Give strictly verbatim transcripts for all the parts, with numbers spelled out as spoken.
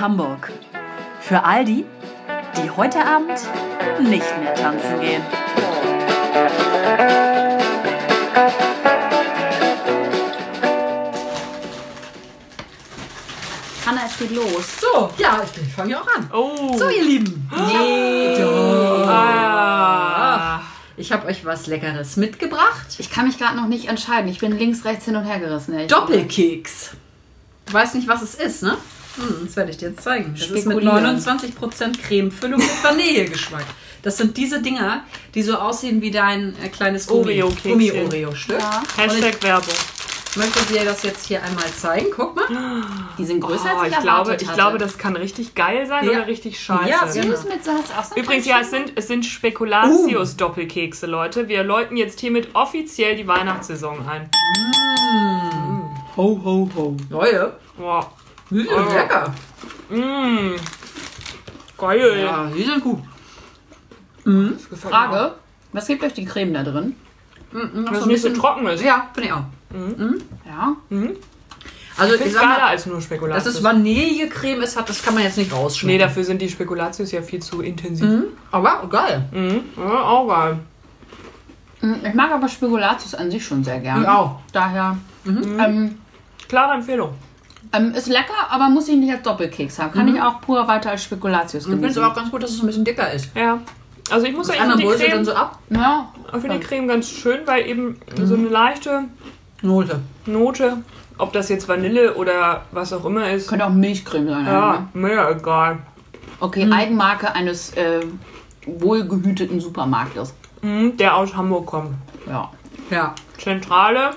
Hamburg. Für all die, die heute Abend nicht mehr tanzen gehen. Hanna, es geht los. So, ja, ich fange ja auch an. Oh. So, ihr Lieben. Nee. Ah. Ich habe euch was Leckeres mitgebracht. Ich kann mich gerade noch nicht entscheiden. Ich bin links, rechts hin und her gerissen. Ey. Doppelkeks. Du weißt nicht, was es ist, ne? Hm, das werde ich dir jetzt zeigen. Das ist mit neunundzwanzig Prozent Cremefüllung mit Vanillegeschmack. Das sind diese Dinger, die so aussehen wie dein äh, kleines Oreo-Kekschen. Gummi-Oreo-Stück. Ja. Hashtag Werbung. Ich möchte dir das jetzt hier einmal zeigen. Guck mal. Die sind größer Oh, als ich ich glaube, erwartet ich hatte. glaube, das kann richtig geil sein Ja. oder richtig scheiße. Ja, Süß genau. mit Salz. Auch so ein Übrigens, kleines ja, es sind, es sind Spekulatius-Doppelkekse, Leute. Wir läuten jetzt hiermit offiziell die Weihnachtssaison ein. Ho, ho, ho. Neue. Wow. Die sind Oh. lecker. Mmh. Geil. Ja, die sind gut. Das gefällt mir auch. Frage. Was gibt euch die Creme da drin? Mhm, Dass es nicht so trocken ist. Ja, finde ich auch. Ja. Also, Ich ich finde es sag geiler mal, als nur Spekulatius. dass es Vanillecreme ist, hat, das kann man jetzt nicht Nee, rausschmecken. dafür sind die Spekulatius ja viel zu intensiv. Mhm. Aber geil. Mhm. Ja, auch geil. Ich mag aber Spekulatius an sich schon sehr gerne. Ich auch. Daher ähm, Klare Empfehlung. ähm, ist lecker, aber muss ich nicht als Doppelkeks haben. Kann ich auch pur weiter als Spekulatius Ich finde es genießen. aber auch ganz gut, dass es ein bisschen dicker ist. Ja. Also ich muss Die sagen, ich anderen finde die, bröselt dann Creme- so ab. Ja. ich finde die Creme ganz schön, weil eben so eine leichte Note. Note, ob das jetzt Vanille oder was auch immer ist, Könnte auch Milchcreme sein. ja, Ne? mir egal. Okay, Eigenmarke eines äh, wohlgehüteten Supermarktes. Mhm, der aus Hamburg kommt. Ja. Ja. Zentrale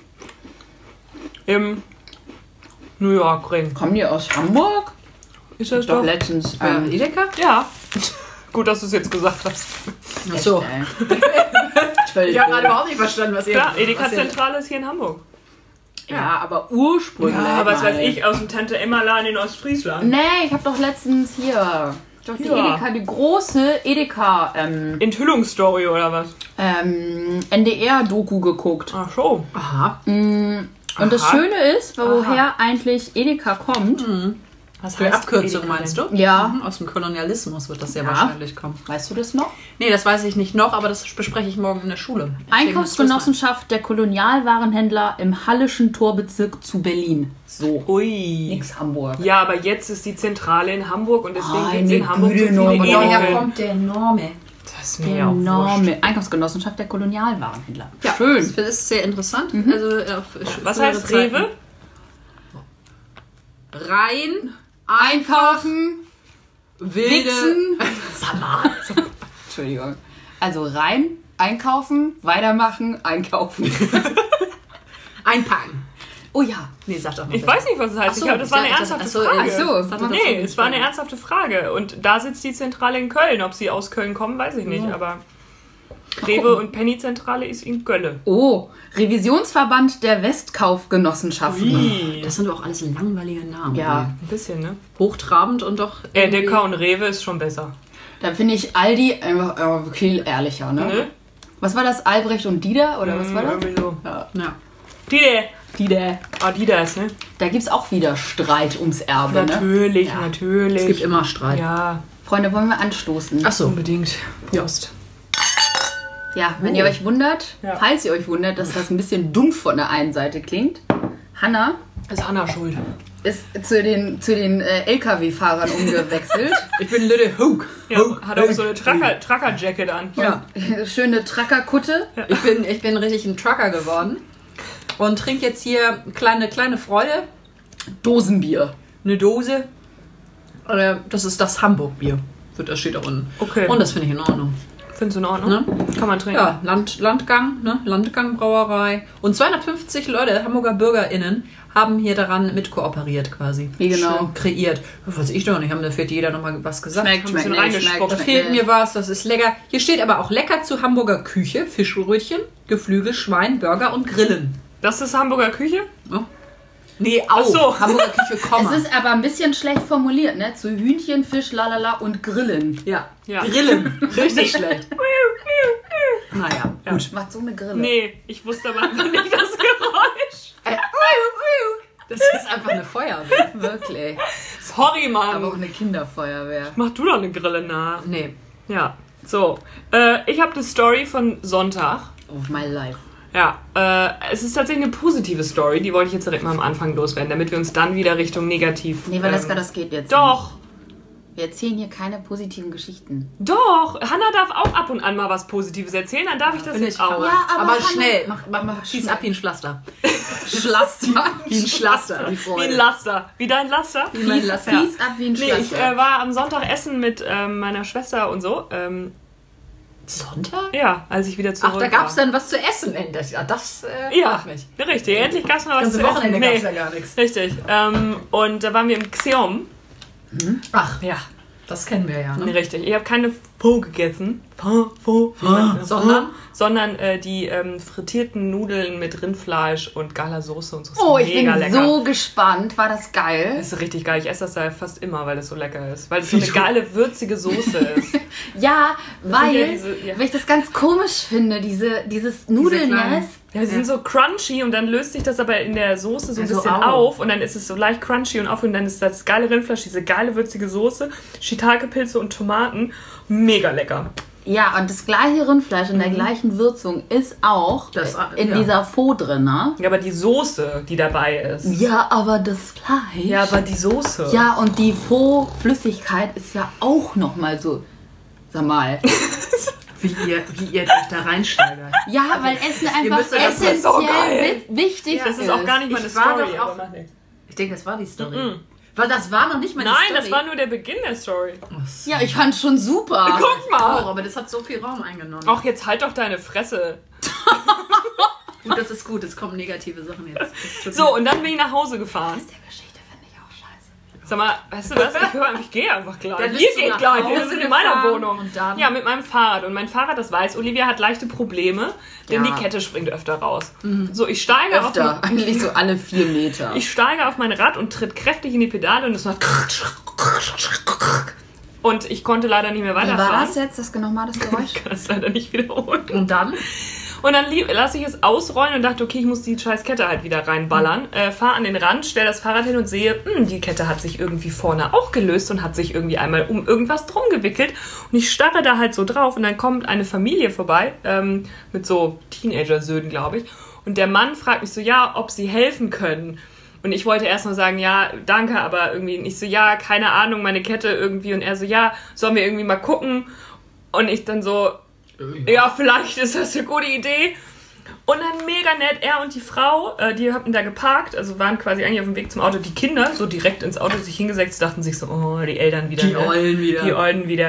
im New York Ring. Kommen die aus Hamburg? Ist das Doch doch? letztens. Äh, Ähm, Edeka? Ja. Gut, dass du es jetzt gesagt hast. Achso. Völlig Ich habe blöd. gerade überhaupt nicht verstanden, was ihr... Klar, was ihr- Edeka-Zentrale ist hier in Hamburg. Ja, aber ursprünglich. Ja, was mal. weiß ich, aus dem Tante-Emma-Laden in Ostfriesland. Nee, ich habe doch letztens hier. Doch die Ja. Edeka, die große Edeka ähm, Enthüllungsstory oder was? ähm, N D R-Doku geguckt. Ach so. Aha. Und das Aha. Schöne ist, woher eigentlich Edeka kommt. Was Die Abkürzung meinst du? Ja. Mhm, aus dem Kolonialismus wird das ja, Ja. wahrscheinlich kommen. Weißt du das noch? Nee, das weiß ich nicht noch, aber das bespreche ich morgen in der Schule. Einkaufsgenossenschaft der Kolonialwarenhändler im Hallischen Torbezirk zu Berlin. So. Ui. Nix Hamburg. Ja, aber jetzt ist die Zentrale in Hamburg und deswegen Meine gibt es in Hamburg so Güte, viele Norman. Und daher Edeka. kommt der Name. Das ist mir ja auch wurscht. Enorme Einkaufsgenossenschaft der Kolonialwarenhändler. Ja, Schön. Das ist sehr interessant. Also, äh, auf Was frühere heißt Zeiten. Rewe? Rein, Einkaufen, wilde... wichsen. Entschuldigung. Also rein, einkaufen, weitermachen, einkaufen. Einpacken. Oh ja. Nee, sag doch mal. Ich weiß nicht, was es heißt. Ach so, ich habe, das war eine ich dachte, ernsthafte ach so, Frage. ach so, Sag doch Nee, dazu. es war eine ernsthafte Frage. Und da sitzt die Zentrale in Köln. Ob sie aus Köln kommen, weiß ich nicht. Aber Rewe und Penny-Zentrale ist in Gölle. Oh, Revisionsverband der Westkaufgenossenschaften. Ui. Das sind doch auch alles langweilige Namen. Ja. Ein bisschen, ne? Hochtrabend und doch... Edeka und Rewe ist schon besser. Da finde ich Aldi einfach äh, viel ehrlicher, ne? Ne? Was war das? Albrecht und Dieter? Oder was war das? Irgendwie so. Ja. Ja. Die, Dieter. Adidas, ne? Da gibt es auch wieder Streit ums Erbe, ne? Natürlich, Ja. natürlich. Es gibt immer Streit. Ja, Freunde, wollen wir anstoßen? Ach so. unbedingt. Prost. Ja, wenn ihr euch wundert, Ja. falls ihr euch wundert, dass das ein bisschen dumpf von der einen Seite klingt, Hanna Ist Hanna schuld. ist zu den, zu den äh, L K W-Fahrern umgewechselt. Ich bin Little Hook. Ja, hat auch so eine Trucker- Trucker-Jacket an. Ja. Schöne Trackerkutte. Ich bin, ich bin richtig ein Trucker geworden. Und trinke jetzt hier kleine, kleine Freude. Dosenbier. Eine Dose. Äh, Das ist das Hamburg-Bier. Das steht da unten. Okay. Und das finde ich in Ordnung. Findest du in Ordnung? Ne? Kann man trinken. Ja, Land, Landgang, ne? Landgang Brauerei. Und zweihundertfünfzig Leute, Hamburger BürgerInnen, haben hier daran mitkooperiert quasi. Wie genau? Schön kreiert. Weiß ich doch nicht, haben da fehlt jeder nochmal was gesagt. Schmeckt, ein schmeckt, bisschen nee, reingespuckt. schmeckt, Da schmeckt, fehlt nee. mir was, das ist lecker. Hier steht aber auch lecker zu Hamburger Küche, Fischbrötchen, Geflügel, Schwein, Burger und Grillen. Das ist Hamburger Küche? Ja. Nee, auch. so. Hamburger Küche, Komma. Es ist aber ein bisschen schlecht formuliert, ne? Zu Hühnchen, Fisch, lalala und Grillen. ja. Ja. Grillen. Richtig schlecht. Naja, gut. Macht so eine Grille. Nee, ich wusste aber einfach nicht das Geräusch. Das ist einfach eine Feuerwehr. Wirklich. So sorry, Mann. Aber auch eine Kinderfeuerwehr. Mach du doch eine Grille nach. Nee. Ja, so. Äh, ich habe eine Story von Sonntag. Of my life. Ja, äh, es ist tatsächlich eine positive Story, die wollte ich jetzt direkt mal am Anfang loswerden, damit wir uns dann wieder Richtung negativ... Nee, weil ähm, das, das geht jetzt Doch, nicht. Wir erzählen hier keine positiven Geschichten. doch. Hanna darf auch ab und an mal was Positives erzählen, dann darf ich das Finde jetzt ich auch. aber, Ja, aber aber Hanna- schnell. Mach, mach, mach, schieß ab wie ein Schlaster. Schlaster. Wie ein Schlaster. Die Wie Freude. ein Laster. Wie dein Laster? Wie mein Fies, Laster. fies ab wie ein Nee, ich Schlaster. äh, war am Sonntag essen mit ähm, meiner Schwester und so. Ähm, Sonntag? ja, als ich wieder zurück Ach, da gab es war. dann was zu essen endlich. Ja, das äh, Ja, freut mich. richtig. Endlich gab es mal was Das ganze zu Wochenende essen. gab Nee, es ja gar nichts. richtig. Ähm, und da waren wir im Xeom. Ach, Ja, das kennen wir ja. Ne? richtig. Ich habe keine Pho gegessen. Pho, Pho, Pho. Sondern? Sondern äh, die ähm, frittierten Nudeln mit Rindfleisch und geiler Soße und so. Das Oh, ist ich bin mega lecker. so gespannt. War das geil? Das ist richtig geil. Ich esse das da fast immer, weil das so lecker ist. Weil es so eine geile, würzige Soße ist. Ja, weil, ja diese- ja. weil ich das ganz komisch finde, diese, dieses kleinen- Nudelnest. Ja, sie sind so crunchy und dann löst sich das aber in der Soße so ein Also bisschen au. auf und dann ist es so leicht crunchy und auf und dann ist das geile Rindfleisch, diese geile würzige Soße, Shiitake-Pilze und Tomaten. Mega lecker. Ja, und das gleiche Rindfleisch in der gleichen Würzung ist auch Das- in ja. dieser Pho drin, ne? Ja, aber die Soße, die dabei ist. Ja, aber das Fleisch. Ja, aber die Soße. Ja, und die Pho-Flüssigkeit ist ja auch nochmal so. Sag mal. Wie ihr, wie ihr euch da reinsteigert. Ja, weil Essen einfach müsst das- das ist so geil. essentiell wi- wichtig Das ist auch gar nicht meine Ich war Story. doch auch- aber mach nichts. Ich denke, das war die Story. Mhm. Weil das war noch nicht meine Nein, Story. das war nur der Beginn der Story. Ja, ich fand schon super. Guck Oh, mal. aber das hat so viel Raum eingenommen. Ach, jetzt halt doch deine Fresse. Gut, das ist gut. Es kommen negative Sachen jetzt. Das tut So, und dann bin ich nach Hause gefahren. Der Geschichte finde ich auch scheiße. Sag mal, weißt du was? Ich, hör, ich gehe einfach gleich. Dann bist Ihr du geht nach gleich. Wir Hause sind in meiner gefahren Wohnung. und dann- Ja, mit meinem Fahrrad. Und mein Fahrrad, das weiß Olivia, hat leichte Probleme, denn Ja. die Kette springt öfter raus. So, ich steige Öfter, auf eigentlich so alle vier Meter. Ich steige auf mein Rad und tritt kräftig in die Pedale und es macht und ich konnte leider nicht mehr Wie weiterfahren. war das jetzt? Das nochmal das Geräusch? Ich kann das leider nicht wiederholen. Und dann? Und dann lieb- lasse ich es ausrollen und dachte, okay, ich muss die scheiß Kette halt wieder reinballern. Äh, Fahre an den Rand, stelle das Fahrrad hin und sehe, hm, die Kette hat sich irgendwie vorne auch gelöst und hat sich irgendwie einmal um irgendwas drum gewickelt. Und ich starre da halt so drauf und dann kommt eine Familie vorbei, ähm, mit so Teenager-Söhnen, glaube ich. Und der Mann fragt mich so, ja, ob sie helfen können. Und ich wollte erst mal sagen, ja, danke, aber irgendwie nicht so, ja, keine Ahnung, meine Kette irgendwie. Und er so, ja, sollen wir irgendwie mal gucken? Und ich dann so, ja, vielleicht ist das eine gute Idee. Und dann mega nett, er und die Frau, äh, die haben da geparkt, also waren quasi eigentlich auf dem Weg zum Auto. Die Kinder, so direkt ins Auto sich hingesetzt, dachten sich so, oh, die Eltern wieder. Die ne? Eulen wieder. Die Eulen wieder.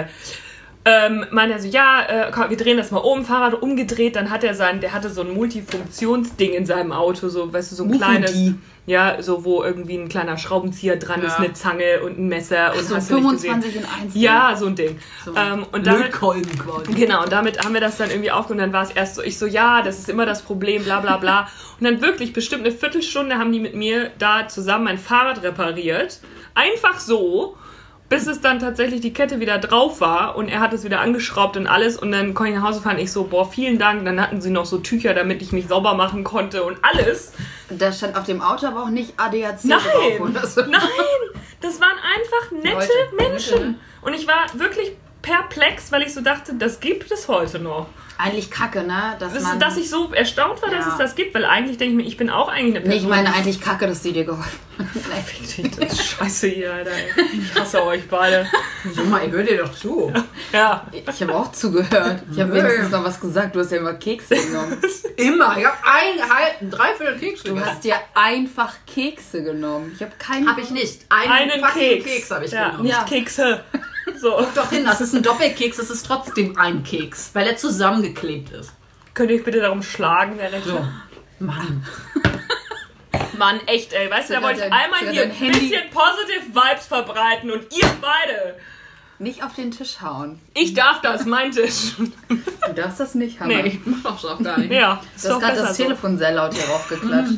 Ähm, meinte er so, ja, äh, komm, wir drehen das mal um, Fahrrad umgedreht, dann hat er sein, der hatte so ein Multifunktionsding in seinem Auto, so, weißt du, so ein Mufudi. kleines, ja, so, wo irgendwie ein kleiner Schraubenzieher dran Ja. ist, eine Zange und ein Messer und So hast du nicht gesehen. fünfundzwanzig in eins. Ja, so ein Ding. So ähm, und damit, Lötkolben quasi. genau, und damit haben wir das dann irgendwie aufgenommen. Dann war es erst so, ich so, ja, das ist immer das Problem, bla bla bla. Und dann wirklich bestimmt eine Viertelstunde haben die mit mir da zusammen mein Fahrrad repariert. Einfach so, bis es dann tatsächlich die Kette wieder drauf war und er hat es wieder angeschraubt und alles. Und dann konnte ich nach Hause fahren. Ich so, boah, vielen Dank. Dann hatten sie noch so Tücher, damit ich mich sauber machen konnte und alles. Da stand auf dem Auto aber auch nicht A D A C Nein, drauf oder so. nein, das waren einfach nette Leute, Menschen. Leute. Und ich war wirklich perplex, weil ich so dachte, das gibt es heute noch. Eigentlich kacke, ne? Dass, Das, man, dass ich so erstaunt war, dass Ja. es das gibt, weil eigentlich denke ich mir, ich bin auch eigentlich eine Nee, Person. ich meine eigentlich kacke, dass sie dir geholfen hat. das ist scheiße hier, Alter. Ich hasse euch beide. So mal, ich höre dir doch zu. Ja. Ich habe auch zugehört. Ich habe Nö. wenigstens noch was gesagt. Du hast ja immer Kekse genommen. Immer. Ich habe ein, dreiviertel Keks Du gegessen. hast dir einfach Kekse genommen. Ich habe keinen. Habe ich nicht. Einen, Einen fucking Keks. Keks habe ich ja, genommen. nicht Ja. Kekse. So. Guck doch hin, das ist ein Doppelkeks, das ist trotzdem ein Keks, weil er zusammengeklebt ist. Könnt ihr euch bitte darum schlagen, wer recht hat? Mann. Mann, echt, ey. Weißt du, da Sogar wollte ich dein- einmal sogar hier dein ein Handy- bisschen positive Vibes verbreiten und ihr beide. Nicht auf den Tisch hauen. Ich darf das, mein Tisch. Du darfst das nicht haben. Nee. Ich mach doch auch gar nicht. Ja, ist Du hast doch gerade besser das so. Telefon sehr laut hier raufgeklatscht.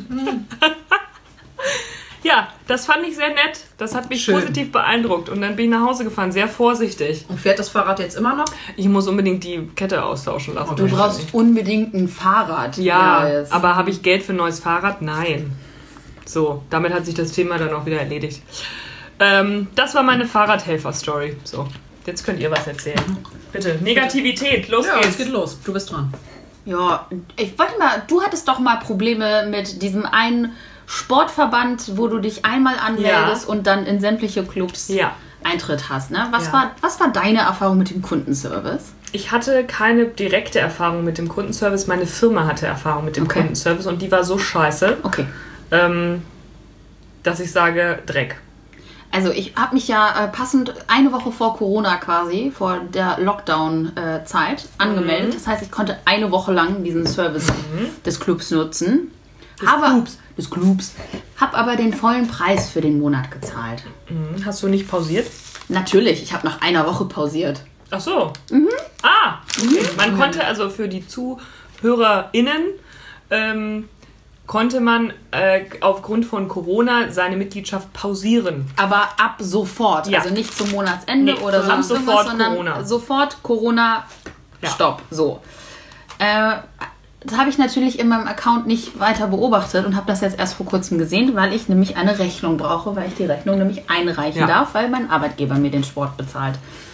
Ja, das fand ich sehr nett. Das hat mich Schön. positiv beeindruckt. Und dann bin ich nach Hause gefahren, sehr vorsichtig. Und fährt das Fahrrad jetzt immer noch? Ich muss unbedingt die Kette austauschen lassen. Du brauchst unbedingt ein Fahrrad. Ja, Neues. aber habe ich Geld für ein neues Fahrrad? Nein. So, damit hat sich das Thema dann auch wieder erledigt. Ähm, das war meine Fahrradhelfer-Story. So, jetzt könnt ihr was erzählen. Bitte, Negativität, los Ja, geht's. es geht los. Du bist dran. Ja, ich wollte mal, du hattest doch mal Probleme mit diesem einen Sportverband, wo du dich einmal anmeldest Ja. und dann in sämtliche Clubs Ja. Eintritt hast. Ne? Was, Ja. war, was war deine Erfahrung mit dem Kundenservice? Ich hatte keine direkte Erfahrung mit dem Kundenservice. Meine Firma hatte Erfahrung mit dem Okay. Kundenservice und die war so scheiße, Okay. ähm, dass ich sage, Dreck. Also ich habe mich ja äh, passend eine Woche vor Corona quasi, vor der Lockdown-Zeit angemeldet. Das heißt, ich konnte eine Woche lang diesen Service des Clubs nutzen. Des Clubs. Des Clubs. Hab aber den vollen Preis für den Monat gezahlt. Hm, Hast du nicht pausiert? Natürlich, ich habe nach einer Woche pausiert. Ach so. Ah, okay. Man konnte also für die ZuhörerInnen ähm, konnte man äh, aufgrund von Corona seine Mitgliedschaft pausieren. Aber ab sofort, Ja. also nicht zum Monatsende Nee, oder ab sonst sofort irgendwas, sondern Corona. sofort Corona, Ja. Stopp, so. Äh, das habe ich natürlich in meinem Account nicht weiter beobachtet und habe das jetzt erst vor kurzem gesehen, weil ich nämlich eine Rechnung brauche, weil ich die Rechnung nämlich einreichen Ja. darf, weil mein Arbeitgeber mir den Sport bezahlt.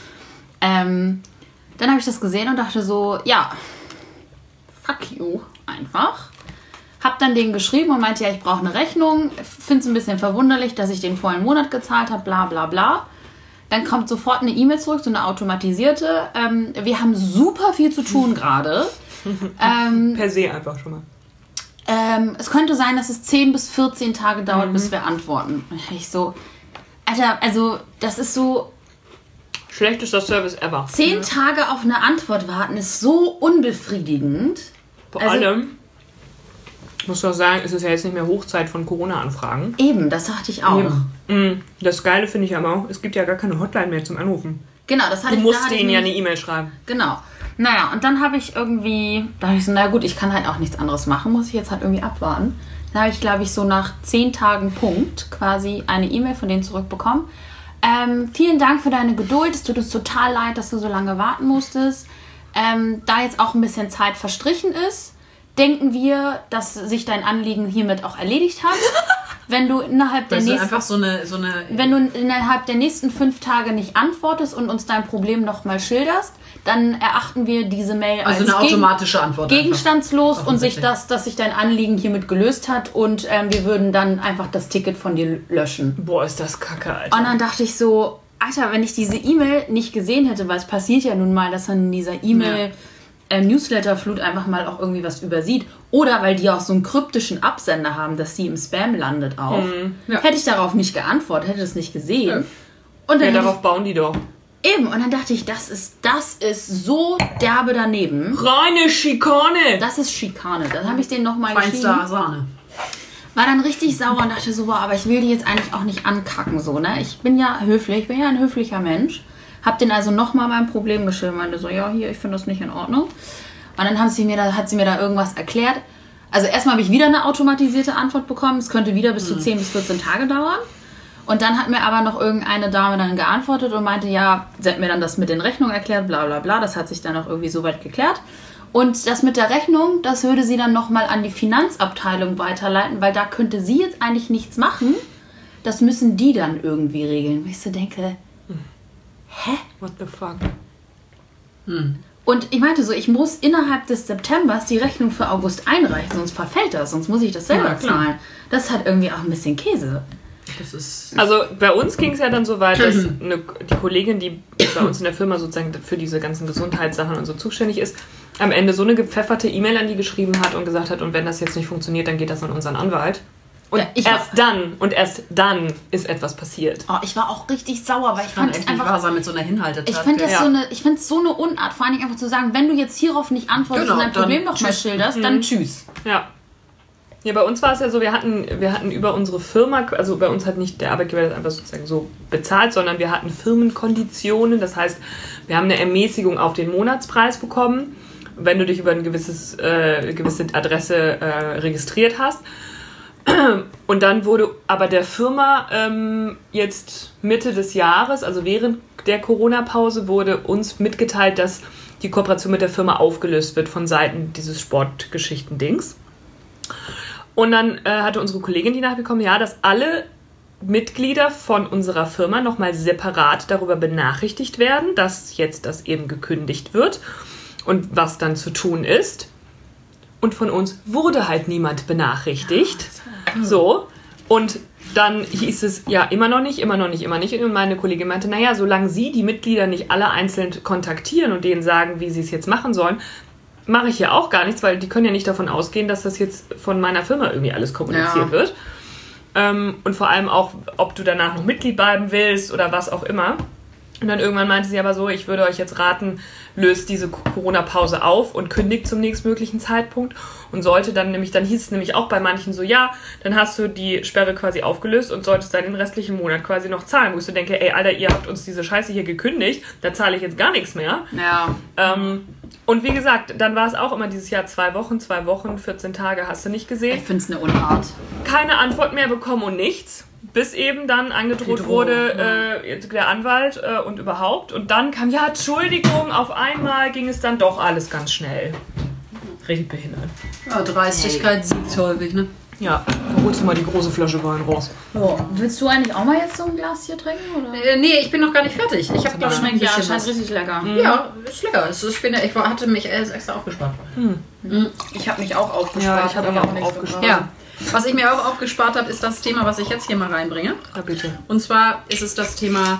Ähm, dann habe ich das gesehen und dachte so, ja, fuck you, einfach. Hab dann denen geschrieben und meinte, ja, ich brauche eine Rechnung. Finde es ein bisschen verwunderlich, dass ich den vollen Monat gezahlt habe, bla bla bla. Dann kommt sofort eine E-Mail zurück, so eine automatisierte. Ähm, wir haben super viel zu tun gerade. ähm, Per se einfach schon mal. ähm, es könnte sein, dass es zehn bis vierzehn Tage dauert, bis wir antworten. Und ich so, Alter, also das ist so, Schlechtester Service ever. zehn Tage auf eine Antwort warten ist so unbefriedigend. Vor Also- allem, muss doch sagen, es ist ja jetzt nicht mehr Hochzeit von Corona-Anfragen. Eben, das dachte ich auch. Mm, Das Geile finde ich aber auch, es gibt ja gar keine Hotline mehr zum Anrufen. Genau, das hatte Du ich musst da hatte ich denen ja eine nämlich- E-Mail schreiben. Genau. Naja, und dann habe ich irgendwie, da habe ich so, na gut, ich kann halt auch nichts anderes machen, muss ich jetzt halt irgendwie abwarten. Dann habe ich, glaube ich, so nach zehn Tagen Punkt quasi eine E-Mail von denen zurückbekommen. Ähm, vielen Dank für deine Geduld. Es tut uns total leid, dass du so lange warten musstest. Ähm, da jetzt auch ein bisschen Zeit verstrichen ist, denken wir, dass sich dein Anliegen hiermit auch erledigt hat. Wenn du innerhalb der Das ist nächsten einfach so eine, so eine Wenn du innerhalb der nächsten fünf Tage nicht antwortest und uns dein Problem nochmal schilderst, dann erachten wir diese Mail also als eine gegen- automatische Antwort. gegenstandslos einfach. und sich das, dass sich dein Anliegen hiermit gelöst hat und ähm, wir würden dann einfach das Ticket von dir löschen. Boah, ist das kacke, Alter. Und dann dachte ich so, Alter, wenn ich diese E-Mail nicht gesehen hätte, weil es passiert ja nun mal, dass man in dieser E-Mail äh, Newsletter-Flut einfach mal auch irgendwie was übersieht. Oder weil die auch so einen kryptischen Absender haben, dass die im Spam landet auch. Ja. Hätte ich darauf nicht geantwortet, hätte es nicht gesehen. Und dann Ja, hätte darauf bauen die doch. ich, eben, und dann dachte ich, das ist, das ist so derbe daneben. Reine Schikane! Das ist Schikane. Dann habe ich den nochmal Feinster geschrieben. Sahne. War dann richtig sauer und dachte so, boah, aber ich will die jetzt eigentlich auch nicht ankacken, so, ne? Ich bin ja höflich, ich bin ja ein höflicher Mensch. Hab den also nochmal mein Problem geschrieben, meinte so, ja, hier, ich finde das nicht in Ordnung. Und dann haben sie mir da, hat sie mir da irgendwas erklärt. Also erstmal habe ich wieder eine automatisierte Antwort bekommen. Es könnte wieder bis zu zehn bis vierzehn Tage dauern. Und dann hat mir aber noch irgendeine Dame dann geantwortet und meinte, ja, sie hat mir dann das mit den Rechnungen erklärt, bla bla bla. Das hat sich dann auch irgendwie soweit geklärt. Und das mit der Rechnung, das würde sie dann nochmal an die Finanzabteilung weiterleiten, weil da könnte sie jetzt eigentlich nichts machen. Das müssen die dann irgendwie regeln. Wo ich so denke, hä? What the fuck? Und ich meinte so, ich muss innerhalb des Septembers die Rechnung für August einreichen, sonst verfällt das, sonst muss ich das selber Ja, klar. zahlen. Das ist halt irgendwie auch ein bisschen Käse. Das ist Also bei uns ging es ja dann so weit, dass eine, die Kollegin, die bei uns in der Firma sozusagen für diese ganzen Gesundheitssachen und so zuständig ist, am Ende so eine gepfefferte E-Mail an die geschrieben hat und gesagt hat, und wenn das jetzt nicht funktioniert, dann geht das an unseren Anwalt. Und Ja, ich erst war- dann, und erst dann ist etwas passiert. Oh, ich war auch richtig sauer, weil ich kann fand es echt nicht einfach... wahr sein mit so einer Hinhaltetat. Ich finde das Ja. so eine, ich finde es so eine Unart, vor allen Dingen einfach zu sagen, wenn du jetzt hierauf nicht antwortest Genau, und dein dann Problem nochmal tschüss. schilderst, dann tschüss. Ja. Ja, bei uns war es ja so, wir hatten, wir hatten über unsere Firma, also bei uns hat nicht der Arbeitgeber das einfach sozusagen so bezahlt, sondern wir hatten Firmenkonditionen. Das heißt, wir haben eine Ermäßigung auf den Monatspreis bekommen, wenn du dich über eine gewisses, äh, gewisse Adresse äh, registriert hast. Und dann wurde aber der Firma ähm, jetzt Mitte des Jahres, also während der Corona-Pause, wurde uns mitgeteilt, dass die Kooperation mit der Firma aufgelöst wird von Seiten dieses Sportgeschichten-Dings. Und dann äh, hatte unsere Kollegin die nachbekommen, ja, dass alle Mitglieder von unserer Firma nochmal separat darüber benachrichtigt werden, dass jetzt das eben gekündigt wird und was dann zu tun ist. Und von uns wurde halt niemand benachrichtigt. So. Und dann hieß es, ja, immer noch nicht, immer noch nicht, immer nicht. Und meine Kollegin meinte, naja, solange Sie die Mitglieder nicht alle einzeln kontaktieren und denen sagen, wie sie es jetzt machen sollen, mache ich ja auch gar nichts, weil die können ja nicht davon ausgehen, dass das jetzt von meiner Firma irgendwie alles kommuniziert ja. wird. Ähm, und vor allem auch, ob du danach noch Mitglied bleiben willst oder was auch immer. Und dann irgendwann meinte sie aber so, ich würde euch jetzt raten, löst diese Corona-Pause auf und kündigt zum nächstmöglichen Zeitpunkt. Und sollte dann nämlich, dann hieß es nämlich auch bei manchen so, ja, dann hast du die Sperre quasi aufgelöst und solltest dann den restlichen Monat quasi noch zahlen. Wo ich so denke, ey, Alter, ihr habt uns diese Scheiße hier gekündigt, da zahle ich jetzt gar nichts mehr. Ja. Ähm, und wie gesagt, dann war es auch immer dieses Jahr zwei Wochen, zwei Wochen, vierzehn Tage, hast du nicht gesehen. Ich finde es eine Unart. Keine Antwort mehr bekommen und nichts. Bis eben dann angedroht Droh, wurde, ja. äh, der Anwalt äh, und überhaupt. Und dann kam, ja, Entschuldigung, auf einmal ging es dann doch alles ganz schnell. Richtig behindert. Ja, Dreistigkeit hey. siegt häufig, ne? Ja, da holst du mal die große Flasche Wein raus. Oh. Willst du eigentlich auch mal jetzt so ein Glas hier trinken? Oder? Äh, nee, ich bin noch gar nicht fertig. Ich habe doch noch ein ja, bisschen scheint was. richtig lecker. Mhm. Ja, ist lecker. Es ist, ich, bin, ich hatte mich extra aufgespart. Hm. Mhm. Ich habe mich auch aufgespart. Ja, ich habe mich auch aufgespart. Ja. Was ich mir auch aufgespart habe, ist das Thema, was ich jetzt hier mal reinbringe. Ja, bitte. Und zwar ist es das Thema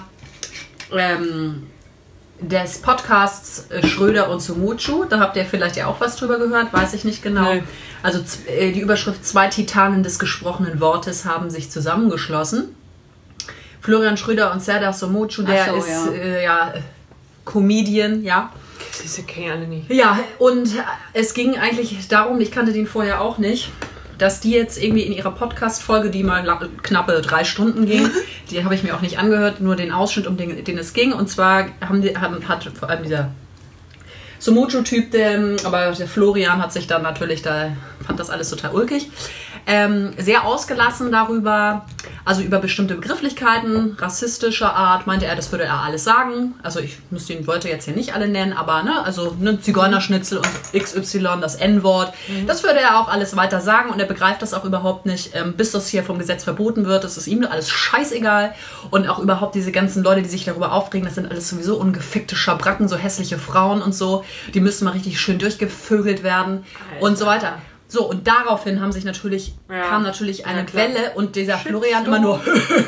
ähm, des Podcasts äh, Schröder und Somocu. Da habt ihr vielleicht ja auch was drüber gehört, weiß ich nicht genau. Nee. Also z- äh, die Überschrift Zwei Titanen des gesprochenen Wortes haben sich zusammengeschlossen. Florian Schröder und Serdar Somocu, der Ach so, ist ja. Äh, ja Comedian, ja. Diese kennen alle nicht. Ja, und es ging eigentlich darum, ich kannte den vorher auch nicht, dass die jetzt irgendwie in ihrer Podcast-Folge, die mal la- knappe drei Stunden ging, die habe ich mir auch nicht angehört, nur den Ausschnitt, um den, den es ging. Und zwar haben die, haben, hat vor allem dieser Somocu-Typ, der, aber der Florian hat sich dann natürlich, da fand das alles total ulkig, ähm, sehr ausgelassen darüber, also über bestimmte Begrifflichkeiten, rassistischer Art, meinte er, das würde er alles sagen. Also ich muss die Wörter jetzt hier nicht alle nennen, aber ne, also ne, Zigeunerschnitzel und X Y, das N-Wort, mhm. das würde er auch alles weiter sagen und er begreift das auch überhaupt nicht, ähm, bis das hier vom Gesetz verboten wird. Das ist ihm alles scheißegal und auch überhaupt diese ganzen Leute, die sich darüber aufregen, das sind alles sowieso ungefickte Schabracken, so hässliche Frauen und so, die müssen mal richtig schön durchgevögelt werden Alter. Und so weiter. So, und daraufhin haben sich natürlich, ja. kam natürlich eine ja, Welle und dieser Shitstorm. Florian immer nur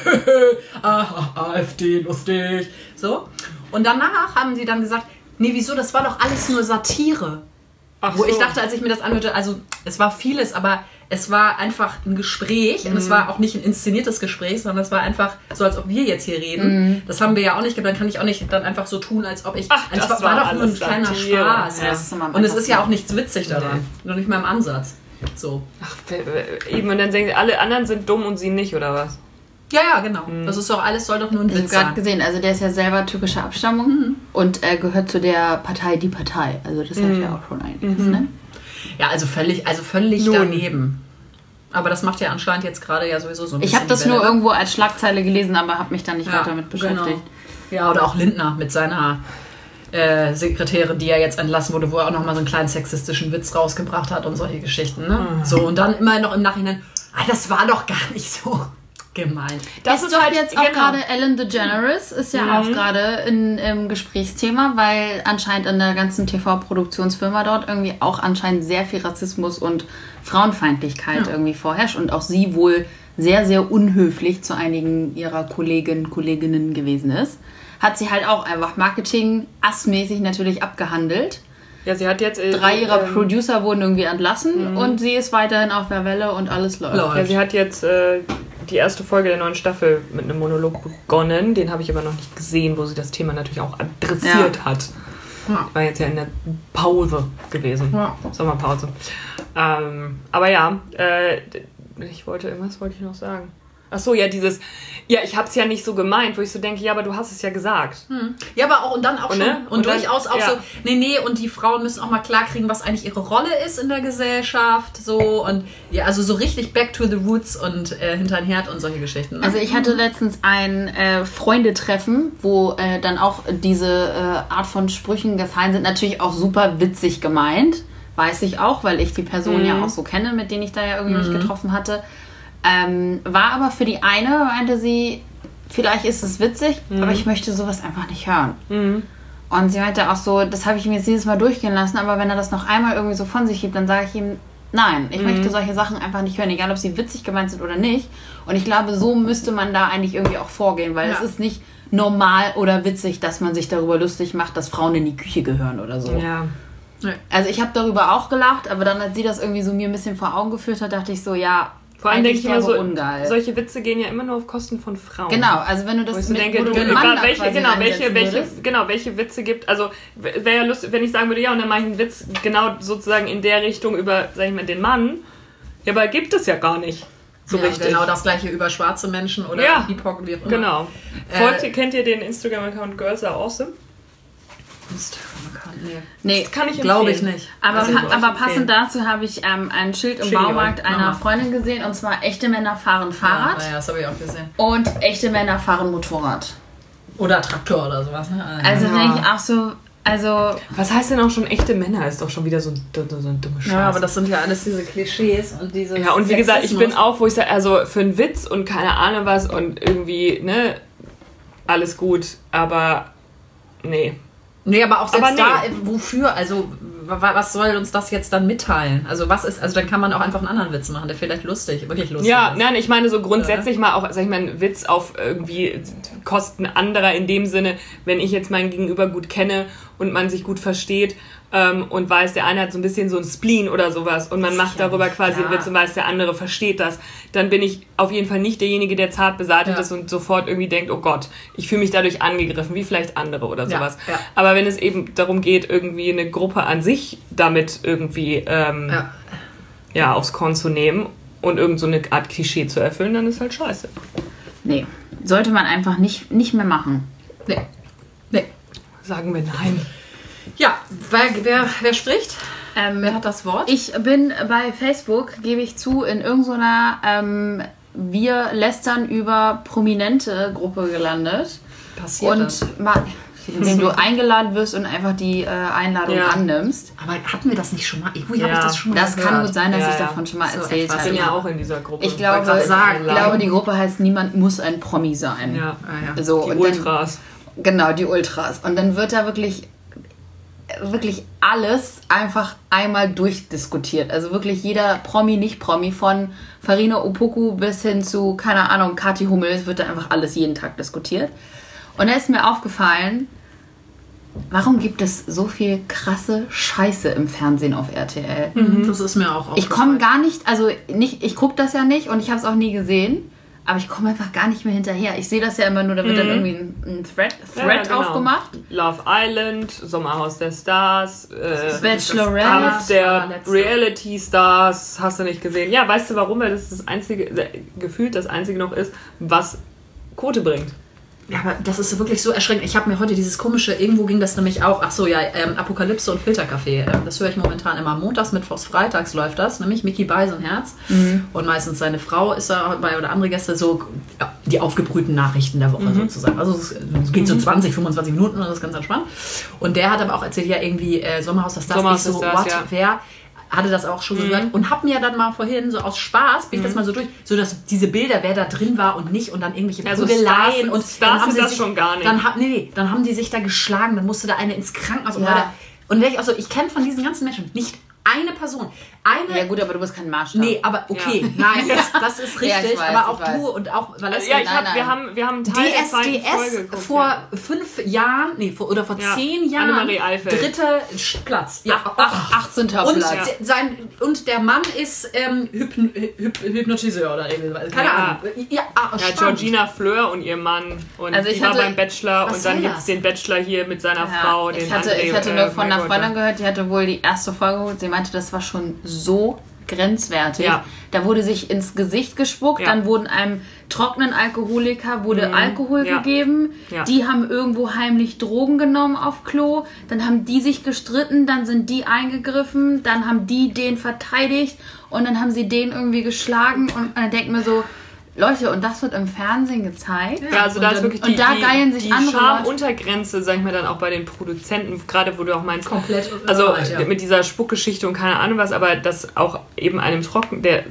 AfD, lustig. So. Und danach haben sie dann gesagt, nee, wieso, das war doch alles nur Satire. Ach Wo so. Ich dachte, als ich mir das anhörte, also es war vieles, aber es war einfach ein Gespräch mhm. und es war auch nicht ein inszeniertes Gespräch, sondern es war einfach so, als ob wir jetzt hier reden. Mhm. Das haben wir ja auch nicht gehabt, dann kann ich auch nicht dann einfach so tun, als ob ich... Ach, das war, war, war doch nur ein kleiner Satire. Spaß. Ja. Das und es ist ja auch nichts witzig daran, nee. Noch nicht mal im Ansatz. So. Ach, eben, und dann denken sie, alle anderen sind dumm und sie nicht, oder was? Ja, ja, genau. Mhm. Das ist doch alles, soll doch nur ein Witz sein. Ich habe gerade gesehen, also der ist ja selber türkischer Abstammung mhm. und äh, gehört zu der Partei Die Partei. Also das mhm. hat ja auch schon einiges, mhm. ne? Ja, also völlig, also völlig daneben. Aber das macht ja anscheinend jetzt gerade ja sowieso so ein bisschen. Ich habe das nur irgendwo als Schlagzeile gelesen, aber habe mich dann nicht ja, weiter damit beschäftigt. Genau. Ja, oder auch Lindner mit seiner äh, Sekretärin, die ja jetzt entlassen wurde, wo er auch nochmal so einen kleinen sexistischen Witz rausgebracht hat und solche Geschichten. Ne? Mhm. So, und dann immer noch im Nachhinein, ah, das war doch gar nicht so gemeint. Das ist doch halt, jetzt auch genau. gerade Ellen DeGeneres, ist ja mhm. auch gerade im Gesprächsthema, weil anscheinend in der ganzen T V-Produktionsfirma dort irgendwie auch anscheinend sehr viel Rassismus und Frauenfeindlichkeit ja. irgendwie vorherrscht und auch sie wohl sehr, sehr unhöflich zu einigen ihrer Kolleginnen, Kolleginnen gewesen ist. Hat sie halt auch einfach Marketing-assmäßig natürlich abgehandelt. Ja, sie hat jetzt... Äh, Drei ihrer ähm, Producer wurden irgendwie entlassen mhm. und sie ist weiterhin auf der Welle und alles läuft. Ja, sie hat jetzt äh, die erste Folge der neuen Staffel mit einem Monolog begonnen. Den habe ich aber noch nicht gesehen, wo sie das Thema natürlich auch adressiert ja. hat. Ja. War jetzt ja in der Pause gewesen. Ja. Sommerpause. Ähm, aber ja, äh, ich wollte, irgendwas wollte ich noch sagen. Ach so, ja, dieses, ja, ich hab's ja nicht so gemeint, wo ich so denke, ja, aber du hast es ja gesagt. Hm. Ja, aber auch, und dann auch und, schon, ne? und, und dann, durchaus auch ja. so, nee, nee, und die Frauen müssen auch mal klarkriegen, was eigentlich ihre Rolle ist in der Gesellschaft, so, und, ja, also so richtig back to the roots und äh, hinter den Herd und solche Geschichten. Ne? Also ich hatte letztens ein äh, Freundetreffen, wo äh, dann auch diese äh, Art von Sprüchen gefallen sind, natürlich auch super witzig gemeint, weiß ich auch, weil ich die Person mhm. ja auch so kenne, mit denen ich da ja irgendwie mhm. mich getroffen hatte. Ähm, war aber für die eine, meinte sie, vielleicht ist es witzig, mhm. aber ich möchte sowas einfach nicht hören. Mhm. Und sie meinte auch so, das habe ich mir jetzt jedes Mal durchgehen lassen, aber wenn er das noch einmal irgendwie so von sich gibt, dann sage ich ihm, nein, ich mhm. möchte solche Sachen einfach nicht hören, egal ob sie witzig gemeint sind oder nicht. Und ich glaube, so müsste man da eigentlich irgendwie auch vorgehen, weil ja. es ist nicht normal oder witzig, dass man sich darüber lustig macht, dass Frauen in die Küche gehören oder so. Ja. Also ich habe darüber auch gelacht, aber dann, als sie das irgendwie so mir ein bisschen vor Augen geführt hat, dachte ich so, ja, vor allem denke ich immer so, ungeil. Solche Witze gehen ja immer nur auf Kosten von Frauen. Genau, also wenn du das ich mit denke, du genau, Mann welche, genau, welche, welche, würdest. genau, welche Witze gibt, also wäre ja lustig, wenn ich sagen würde, ja, und dann mache ich einen Witz genau sozusagen in der Richtung über, sag ich mal, den Mann, ja, aber gibt es ja gar nicht so ja, richtig. Genau das gleiche über schwarze Menschen oder ja, B I P O C, wie auch immer. Genau. Folgt, äh, kennt ihr den Instagram-Account Girls Are Awesome? Instagram-Account, nee. Nee, das kann ich glaube ich nicht. Aber, also, pa- aber passend dazu habe ich ähm, ein Schild im Baumarkt einer Freundin gesehen, und zwar echte Männer fahren Fahrrad. Ja, ja, das habe ich auch gesehen. Und echte Männer fahren Motorrad. Oder Traktor oder sowas. Ne? Also ja. denke ich auch so, also... Was heißt denn auch schon echte Männer? Ist doch schon wieder so, so, so ein dummer Scheiß. Ja, aber das sind ja alles diese Klischees und diese... Ja, und wie gesagt, ich bin auch, wo ich sage, also für einen Witz und keine Ahnung was und irgendwie, ne, alles gut, aber nee. Nee, aber auch selbst aber nee. da, wofür? Also, was soll uns das jetzt dann mitteilen? Also, was ist, also dann kann man auch einfach einen anderen Witz machen, der vielleicht lustig, wirklich lustig ja, ist. Ja, nein, ich meine so grundsätzlich ja. mal auch, sag ich mal, einen Witz auf irgendwie Kosten anderer in dem Sinne, wenn ich jetzt mein Gegenüber gut kenne und man sich gut versteht ähm, und weiß, der eine hat so ein bisschen so ein Spleen oder sowas und man macht ja, darüber quasi einen Witz und weiß, der andere versteht das, dann bin ich auf jeden Fall nicht derjenige, der zart beseitigt ja. ist und sofort irgendwie denkt, oh Gott, ich fühle mich dadurch angegriffen, wie vielleicht andere oder sowas. Ja, ja. Aber wenn es eben darum geht, irgendwie eine Gruppe an sich damit irgendwie ähm, ja. Ja, aufs Korn zu nehmen und irgend so eine Art Klischee zu erfüllen, dann ist halt scheiße. Nee, sollte man einfach nicht, nicht mehr machen. Nee. Nee. Sagen wir nein. Ja, wer, wer, wer spricht? Ähm, wer hat das Wort? Ich bin bei Facebook, gebe ich zu, in irgendeiner ähm, Wir lästern über Prominente Gruppe gelandet. Passiert und das? Mal, indem du eingeladen wirst und einfach die äh, Einladung ja. annimmst. Aber hatten wir das nicht schon mal? Irgendwie ja. habe ich das schon mal Das gehört. kann gut sein, dass ja, ich ja. davon schon mal so erzählt habe. Ich bin ja auch in dieser Gruppe. Ich glaube, sagen, ich glaube, die Gruppe heißt Niemand muss ein Promi sein. Ja, ah, ja. So, die und Ultras. Dann, genau, die Ultras. Und dann wird da wirklich, wirklich alles einfach einmal durchdiskutiert. Also wirklich jeder Promi, Nicht-Promi, von Farina Opoku bis hin zu, keine Ahnung, Kathi Hummels, wird da einfach alles jeden Tag diskutiert. Und da ist mir aufgefallen, warum gibt es so viel krasse Scheiße im Fernsehen auf R T L? Mhm. Das ist mir auch aufgefallen. Ich komme gar nicht, also nicht, ich gucke das ja nicht und ich habe es auch nie gesehen, aber ich komme einfach gar nicht mehr hinterher. Ich sehe das ja immer nur, da wird mhm. dann irgendwie ein, ein Thread, Thread ja, genau. aufgemacht. Love Island, Sommerhaus der Stars, äh, Bachelorette, Kampf der Reality Stars, hast du nicht gesehen. Ja, weißt du warum? Weil das das einzige, gefühlt das einzige noch ist, was Quote bringt. Ja, aber das ist wirklich so erschreckend. Ich habe mir heute dieses komische, irgendwo ging das nämlich auch, ach so, ja, ähm, Apokalypse und Filterkaffee. Ähm, das höre ich momentan immer. Montags, Mittwochs, Freitags läuft das, nämlich Mickey Beisenherz. Mhm. Und meistens seine Frau ist da bei oder andere Gäste, so ja, die aufgebrühten Nachrichten der Woche mhm. sozusagen. Also es, es geht so zwanzig, fünfundzwanzig Minuten und das ist ganz entspannt. Und der hat aber auch erzählt, ja irgendwie äh, Sommerhaus der Stars, Sommerhaus ich so, Stars, what, ja. wer... hatte das auch schon mhm. gehört und hab mir dann mal vorhin so aus Spaß, bin ich mhm. das mal so durch, so dass diese Bilder, wer da drin war und nicht und dann irgendwelche also Prügeleien Stars, und Stars dann haben ist sie das sich, schon gar nicht. Dann, nee, nee, dann haben die sich da geschlagen, dann musste da eine ins Krankenhaus und ja. weiter. Und ich, also, ich kenne von diesen ganzen Menschen nicht eine Person. Eine, ja gut, aber du bist kein Maßstab. Nee, aber okay, ja. nein, das, das ist richtig, ja, ich weiß, aber auch ich weiß. du und auch Valeska. Ja, ich nein, hab, nein. wir haben wir haben einen Teil der zweiten Folge geguckt, vor ja. fünf Jahren, nee, vor, oder vor ja. zehn Jahren, Annemarie Eifeld. dritter Platz. Ja, Ach, achtzehnter und, Platz. Ja. sein, und der Mann ist ähm, Hypn, Hyp, Hypnotiseur oder irgendwie, keine ja. Ahnung. Ja, ah, ja, spannend. Georgina Fleur und ihr Mann und also ich die war hatte, beim Bachelor und dann gibt es das? den Bachelor hier mit seiner ja, Frau. Den ich hatte, André, ich hatte äh, nur von einer Mayweather. Freundin gehört, die hatte wohl die erste Folge geholt. Sie meinte, das war schon so grenzwertig. Ja. Da wurde sich ins Gesicht gespuckt, Ja. dann wurden einem trockenen Alkoholiker wurde Mhm. Alkohol Ja. gegeben. Ja. Die haben irgendwo heimlich Drogen genommen auf Klo. Dann haben die sich gestritten, dann sind die eingegriffen, dann haben die den verteidigt und dann haben sie den irgendwie geschlagen und dann denkt mir so, Leute, und das wird im Fernsehen gezeigt. Ja, also da Und ist dann- wirklich die, und da die, geilen sich die andere Leute. Schamuntergrenze, sag ich mal, dann auch bei den Produzenten, gerade wo du auch meinst, Komplett also überall, ja. mit dieser Spuckgeschichte und keine Ahnung was, aber dass auch eben einem Trocken, der seit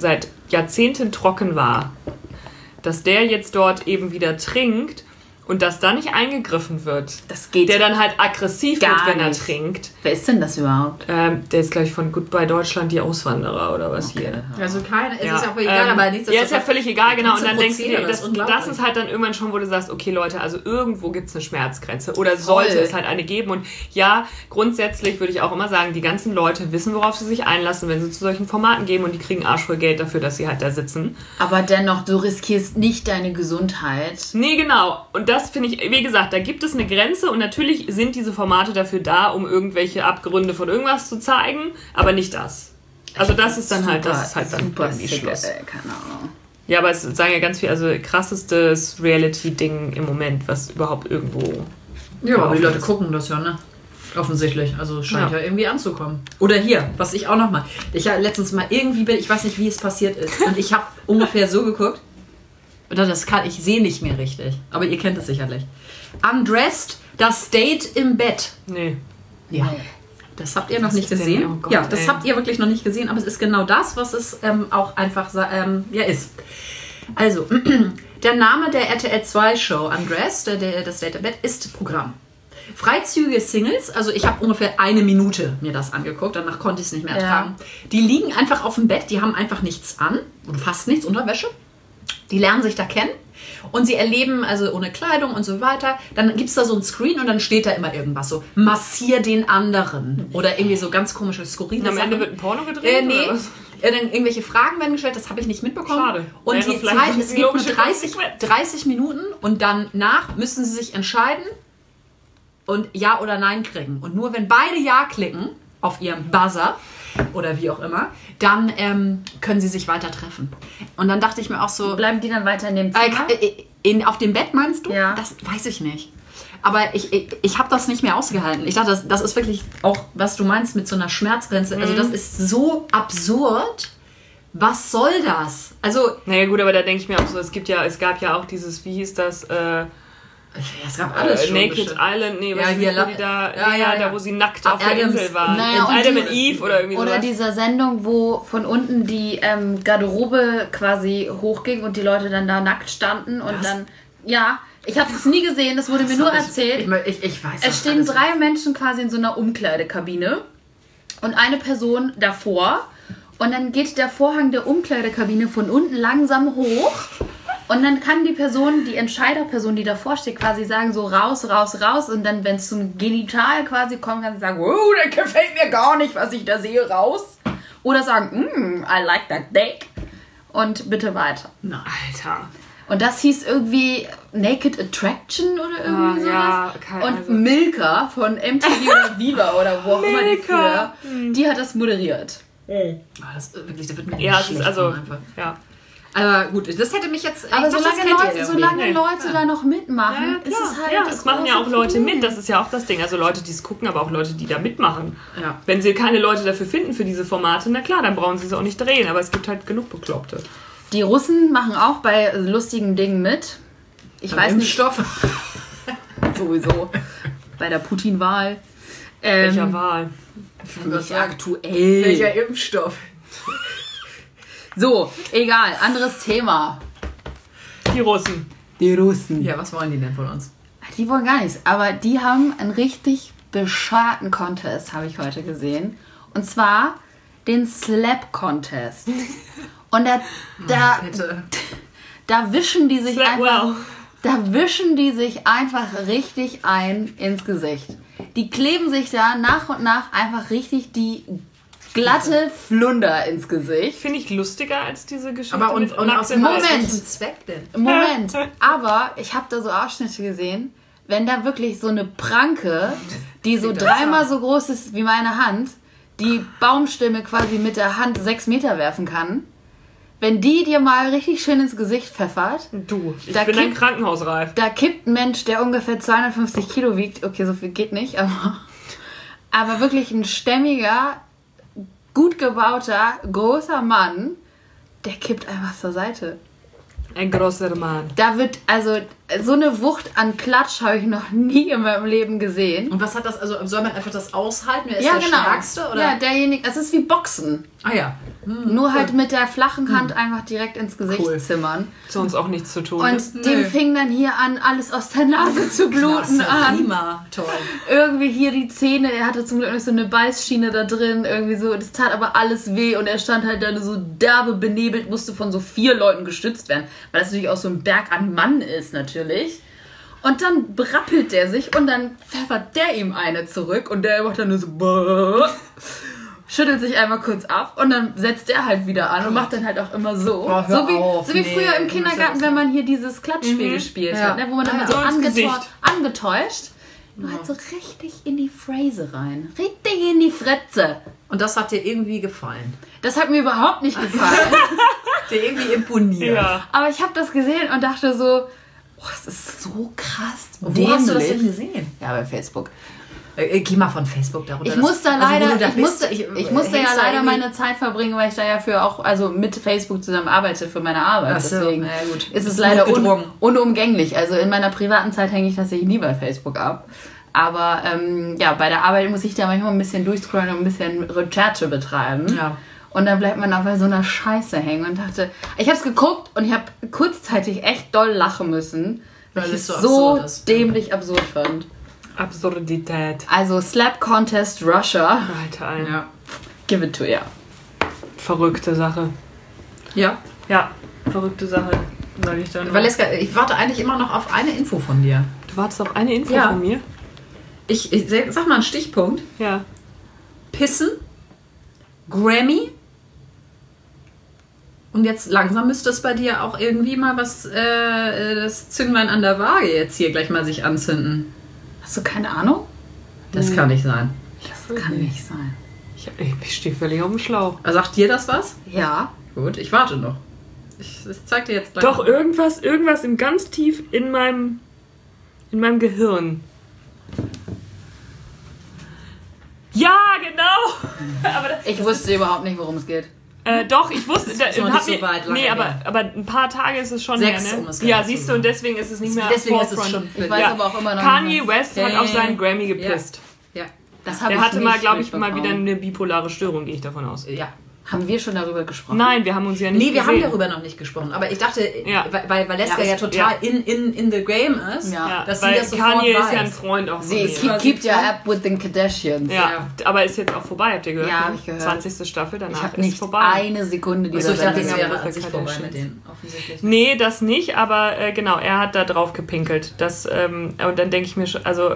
Jahrzehnten trocken war, dass der jetzt dort eben wieder trinkt und dass da nicht eingegriffen wird. Das geht Der dann halt aggressiv wird, wenn er nicht. trinkt. Wer ist denn das überhaupt? Ähm, der ist, glaube ich, von Goodbye Deutschland, die Auswanderer oder was hier. Also keine, es Ja. ist ja auch egal, ähm, aber nichts. Ja, ist ja völlig egal, genau. Und dann denkst du dir, das, das, ist unglaublich. das ist halt dann irgendwann schon, wo du sagst, okay Leute, also irgendwo gibt es eine Schmerzgrenze oder Voll. sollte es halt eine geben. Und ja, grundsätzlich würde ich auch immer sagen, die ganzen Leute wissen, worauf sie sich einlassen, wenn sie zu solchen Formaten gehen und die kriegen arschvoll Geld dafür, dass sie halt da sitzen. Aber dennoch, du riskierst nicht deine Gesundheit. Nee, genau. Und das finde ich, wie gesagt, da gibt es eine Grenze und natürlich sind diese Formate dafür da, um irgendwelche Abgründe von irgendwas zu zeigen, aber nicht das. Also das ist dann halt, das ist halt dann super irgendwie sick, Schluss. ey, keine Ahnung. Ja, aber es sagen ja ganz viel, also krassestes Reality-Ding im Moment, was überhaupt irgendwo... Ja, aber die Leute gucken das ja, ne? Offensichtlich. Also es scheint ja. Ja. ja irgendwie anzukommen. Oder hier, was ich auch noch mal. Ich habe letztens mal irgendwie, bin, ich weiß nicht, wie es passiert ist. Und ich habe ungefähr so geguckt. Oder das kann, ich sehe nicht mehr richtig. Aber ihr kennt es sicherlich. Undressed, das Date im Bett. Nee. Ja. Das habt ihr noch Was nicht ist denn- gesehen. oh Gott, ja, das ey. habt ihr wirklich noch nicht gesehen, aber es ist genau das, was es ähm, auch einfach ähm, ja, ist. Also, der Name der R T L zwei Show Undressed, der, der, das Date im Bett, ist Programm. Freizügige Singles, also ich habe ungefähr eine Minute mir das angeguckt, danach konnte ich es nicht mehr ertragen. Ja. Die liegen einfach auf dem Bett, die haben einfach nichts an, oder fast nichts, Unterwäsche. Die lernen sich da kennen und sie erleben, also ohne Kleidung und so weiter. Dann gibt es da so ein Screen und dann steht da immer irgendwas so, massier den anderen. Oder irgendwie so ganz komische, skurrile Am Sachen. Ende wird ein Porno gedreht? Äh, nee, oder was? äh, dann irgendwelche Fragen werden gestellt, das habe ich nicht mitbekommen. Schade. Und Wäre die vielleicht Zeit, eine es gibt nur logische dreißig, Konsequenz. dreißig Minuten und danach müssen sie sich entscheiden und Ja oder Nein klicken. Und nur wenn beide Ja klicken auf ihrem Buzzer oder wie auch immer, dann ähm, können sie sich weiter treffen. Und dann dachte ich mir auch so... Bleiben die dann weiter in dem Äh, Zimmer? äh, in, auf dem Bett meinst du? Ja. Das weiß ich nicht. Aber ich, ich, ich habe das nicht mehr ausgehalten. Ich dachte, das, das ist wirklich auch, was du meinst mit so einer Schmerzgrenze. Also das ist so absurd. Was soll das? Also... Naja gut, aber da denke ich mir auch so, es gibt ja, es gab ja auch dieses, wie hieß das, äh, Es gab alles äh, schon Naked bestimmt. Island, nee, was Ja, ist hier das, wo La- die da, ja, ja, ja, ja. da wo sie nackt auf Adams- der Insel waren. Naja, und Adam die- and Eve oder irgendwie Oder sowas. dieser Sendung, wo von unten die ähm, Garderobe quasi hochging und die Leute dann da nackt standen und Was? dann, ja, ich habe das nie gesehen, das wurde mir nur erzählt. Ich, ich, ich weiß Es das stehen alles drei Menschen quasi in so einer Umkleidekabine und eine Person davor und dann geht der Vorhang der Umkleidekabine von unten langsam hoch und dann kann die Person, die Entscheiderperson, die davor steht, quasi sagen so raus, raus, raus und dann, wenn es zum Genital quasi kommt, kann sie sagen, oh, das gefällt mir gar nicht, was ich da sehe, raus. Oder sagen, mm, I like that dick. Und bitte weiter. Nein. Alter. Und das hieß irgendwie Naked Attraction oder irgendwie Ah, sowas. ja, kein- und also- Milka von M T V oder Viva oder wo auch immer die Milka. früher, die hat das moderiert. Ah, das, wirklich, das wird mir Ja, es schlecht ist also, von einfach. ja. Aber gut, das hätte mich jetzt... Aber ich dachte, solange, das kennt ihr Leute, irgendwie. solange Nee. Leute Ja. da noch mitmachen, Ja, ist es halt ja, das es machen ja große auch Leute Problem. mit, das ist ja auch das Ding. Also Leute, die es gucken, aber auch Leute, die da mitmachen. Ja. Wenn sie keine Leute dafür finden für diese Formate, na klar, dann brauchen sie es auch nicht drehen, aber es gibt halt genug Bekloppte. Die Russen machen auch bei lustigen Dingen mit. Ich weiß nicht, Impfstoff. sowieso. Bei der Putin-Wahl. Welcher Ähm, Wahl? nicht aktuell. Welcher Impfstoff? So, egal, anderes Thema. Die Russen. Die Russen. Ja, was wollen die denn von uns? Die wollen gar nichts, aber die haben einen richtig bescheuerten Contest, habe ich heute gesehen. Und zwar den Slap Contest. Und da, da, Bitte. da wischen die sich Slap einfach, well. da wischen die sich einfach richtig ein ins Gesicht. Die kleben sich da nach und nach einfach richtig die glatte Flunder ins Gesicht. Finde ich lustiger als diese Geschichte Aber und, mit und aus nacktem Moment. Hals. welchem Zweck denn? Moment, aber ich habe da so Ausschnitte gesehen, wenn da wirklich so eine Pranke, die so Sieht das dreimal aus. so groß ist wie meine Hand, die Baumstämme quasi mit der Hand sechs Meter werfen kann, wenn die dir mal richtig schön ins Gesicht pfeffert, Du, ich Da bin ein kippt- Krankenhausreif. da kippt ein Mensch, der ungefähr zweihundertfünfzig Kilo wiegt, okay, so viel geht nicht, aber, aber wirklich ein stämmiger, gut gebauter, großer Mann, der kippt einfach zur Seite. Ein großer Mann. Da wird, also, so eine Wucht an Klatsch habe ich noch nie in meinem Leben gesehen. Und was hat das, also soll man einfach das aushalten? Wer ist Ja, der genau. Stärkste? Oder? Ja, derjenige, es ist wie Boxen. Ah ja. Hm, Nur cool. halt mit der flachen Hand einfach direkt ins Gesicht Cool. zimmern. Sonst auch nichts zu tun. Und Nö. dem fing dann hier an, alles aus der Nase zu bluten Klasse, an. prima, toll. Irgendwie hier die Zähne, er hatte zum Glück noch so eine Beißschiene da drin, irgendwie so, das tat aber alles weh und er stand halt dann so derbe benebelt, musste von so vier Leuten gestützt werden, weil das natürlich auch so ein Berg an Mann ist natürlich. Und dann brappelt der sich und dann pfeffert der ihm eine zurück und der macht dann nur so brrr, schüttelt sich einmal kurz ab und dann setzt der halt wieder an und macht dann halt auch immer so. Oh, hör so wie, auf, so wie nee, früher im muss Kindergarten, ja wenn man hier dieses Klatschspiel Mhm. gespielt Ja. hat, ne, wo man dann Ah, mal so ja. So ins angetäuscht, Gesicht. angetäuscht. Nur halt so richtig in die Phrase rein. Richtig in die Fretze. Und das hat dir irgendwie gefallen? Das hat mir überhaupt nicht gefallen. Dir irgendwie imponiert? ja. Aber ich habe das gesehen und dachte so, oh, es ist so krass. Wo hast du das denn dämlich. gesehen? Ja, bei Facebook. Äh, geh mal von Facebook darunter. Ich musste Das- leider, also, wo du da ich bist, musste, ich, ich musste ja hängst da leider irgendwie- meine Zeit verbringen, weil ich da ja für auch, also mit Facebook zusammen arbeite für meine Arbeit. Ach so, Deswegen na ja, gut. ist es Bist leider un, notgedrungen. unumgänglich. Also in meiner privaten Zeit hänge ich tatsächlich nie bei Facebook ab. Aber ähm, ja, bei der Arbeit muss ich da manchmal ein bisschen durchscrollen und ein bisschen Recherche betreiben. Ja. Und dann bleibt man auf so einer Scheiße hängen und dachte, ich habe es geguckt und ich habe kurzzeitig echt doll lachen müssen, weil Weil ich es es so so absurd ist. dämlich absurd fand. Absurdität. Also Slap Contest Russia, Alter, Alter. Ja. give it to ya. Verrückte Sache. Ja. Ja, verrückte Sache, sage ich dann. Valeska, ich warte eigentlich immer noch auf eine Info von dir. Du wartest auf eine Info Ja. von mir? Ich, ich sag mal einen Stichpunkt. Ja. Pissen, Grammy. Und jetzt langsam müsste es bei dir auch irgendwie mal was, äh, das Zünglein an der Waage jetzt hier gleich mal sich anzünden. Hast du keine Ahnung? Das kann nicht sein. Das kann nicht sein. Ich, ich stehe völlig auf dem Schlauch. Sagt dir das was? Ja. Gut, ich warte noch. Ich, ich zeig dir jetzt gleich. Doch, irgendwas, irgendwas im ganz tief in meinem, in meinem Gehirn. Ja, genau! Aber das, Ich wusste überhaupt nicht, worum es geht. Äh, doch, ich wusste, da, ist noch hab nicht so mir- weit, lange nee, aber, her. aber ein paar Tage ist es schon Sechs, her, ne? um es Ja, genau zu siehst du, sagen. und deswegen ist es nicht mehr Deswegen ist es forefront. schon- Ich weiß Ja. aber auch immer noch Kanye nicht. West hat Ja. auf seinen Grammy gepisst. Ja. Das hab Der ich hatte mal, nicht glaube ich, mal wieder mitbekommen. eine bipolare Störung, gehe ich davon aus. Ja. Haben wir schon darüber gesprochen? Nein, wir haben uns ja nicht Nee, wir gesehen. haben darüber noch nicht gesprochen. Aber ich dachte, Ja. weil, weil Valeska Ja, ja, es- total ja. In, in, in the game ist, Ja. Ja, dass sie weil das sofort Kanye weiß. ist ja ein Freund auch von Sie mir. keep, keep your up with the Kardashians. Ja, Ja. aber ist jetzt auch vorbei, habt ihr gehört? Ja, ne? hab ich gehört. zwanzigste Staffel, danach Ich habe ist nicht vorbei. eine Sekunde Also dieser ich dachte, es Sendung. wäre Ja, an sich vorbei Kardashians. mit denen, offensichtlich. Nee, das nicht, aber äh, genau, er hat da drauf gepinkelt. Das, ähm, und dann denke ich mir schon, also,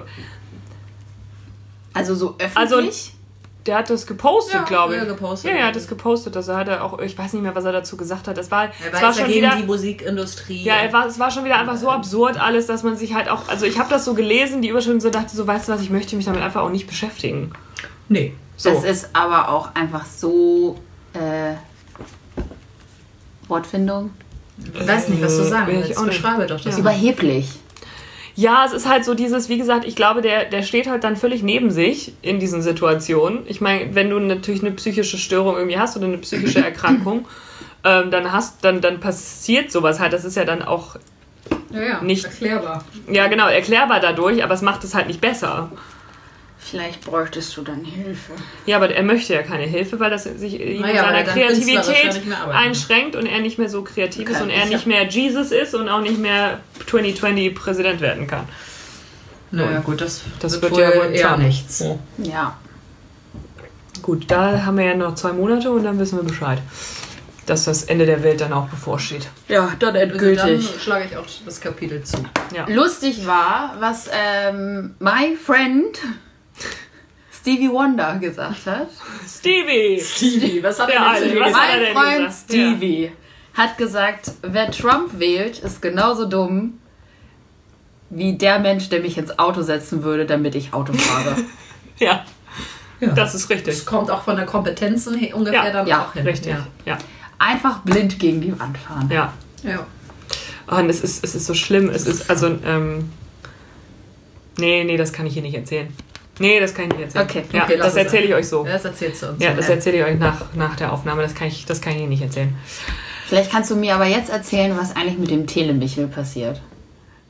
Also so öffentlich? Also, der hat das gepostet, Ja, glaube ich. ja, gepostet. Ja, er hat das gepostet. Also hat er auch, ich weiß nicht mehr, was er dazu gesagt hat. Das war, Er es war war jetzt schon dagegen wieder. die Musikindustrie. Ja, er war, es war schon wieder einfach so absurd alles, dass man sich halt auch, also ich habe das so gelesen, die Überschrift so dachte so, weißt du was, ich möchte mich damit einfach auch nicht beschäftigen. Nee. So. Das ist aber auch einfach so äh, Wortfindung. Ich weiß nicht, was du sagen Will ich willst. auch nicht. Beschreibe doch das. Ja. Überheblich. Ja, es ist halt so dieses, wie gesagt, ich glaube, der, der steht halt dann völlig neben sich in diesen Situationen. Ich meine, wenn du natürlich eine psychische Störung irgendwie hast oder eine psychische Erkrankung, ähm, dann hast, dann, dann passiert sowas halt. Das ist ja dann auch, Ja, ja, Nicht- erklärbar. ja genau, erklärbar dadurch, aber es macht es halt nicht besser. Vielleicht bräuchtest du dann Hilfe. Ja, aber er möchte ja keine Hilfe, weil das sich ihm in Naja, weil seiner er dann künstlerisch ja Kreativität nicht mehr arbeiten einschränkt und er nicht mehr so kreativ ist Okay, und er ich nicht mehr Jesus ist und auch nicht mehr zwanzig zwanzig Präsident werden kann. Naja, gut, das, Das wird wird ja wohl wohl eher Trump. nichts. Ja. Gut, da haben wir ja noch zwei Monate und dann wissen wir Bescheid, dass das Ende der Welt dann auch bevorsteht. Ja, dann Also dann endgültig. schlage ich auch das Kapitel zu. Ja. Lustig war, was ähm, my friend Stevie Wonder gesagt hat. Stevie! Stevie, was hat Der er denn Alte, zu dir was gesagt? hat er Mein denn Freund gesagt? Stevie hat gesagt, wer Trump wählt, ist genauso dumm wie der Mensch, der mich ins Auto setzen würde, damit ich Auto fahre. Ja, Ja. das ist richtig. Das kommt auch von der Kompetenzen her ungefähr Ja, dann ja, auch hin. Richtig, Ja. ja. Einfach blind gegen die Wand fahren. ja. Ja. Oh, und es ist, es ist so schlimm. Es ist, also, ähm... Nee, nee, das kann ich hier nicht erzählen. Nee, das kann ich nicht erzählen. Okay, ja, okay, lass das es erzähle ich euch so. Das erzählst du uns. Ja, das erzähle ich euch nach, nach der Aufnahme. Das kann, ich, das kann ich hier nicht erzählen. Vielleicht kannst du mir aber jetzt erzählen, was eigentlich mit dem Telemichel passiert.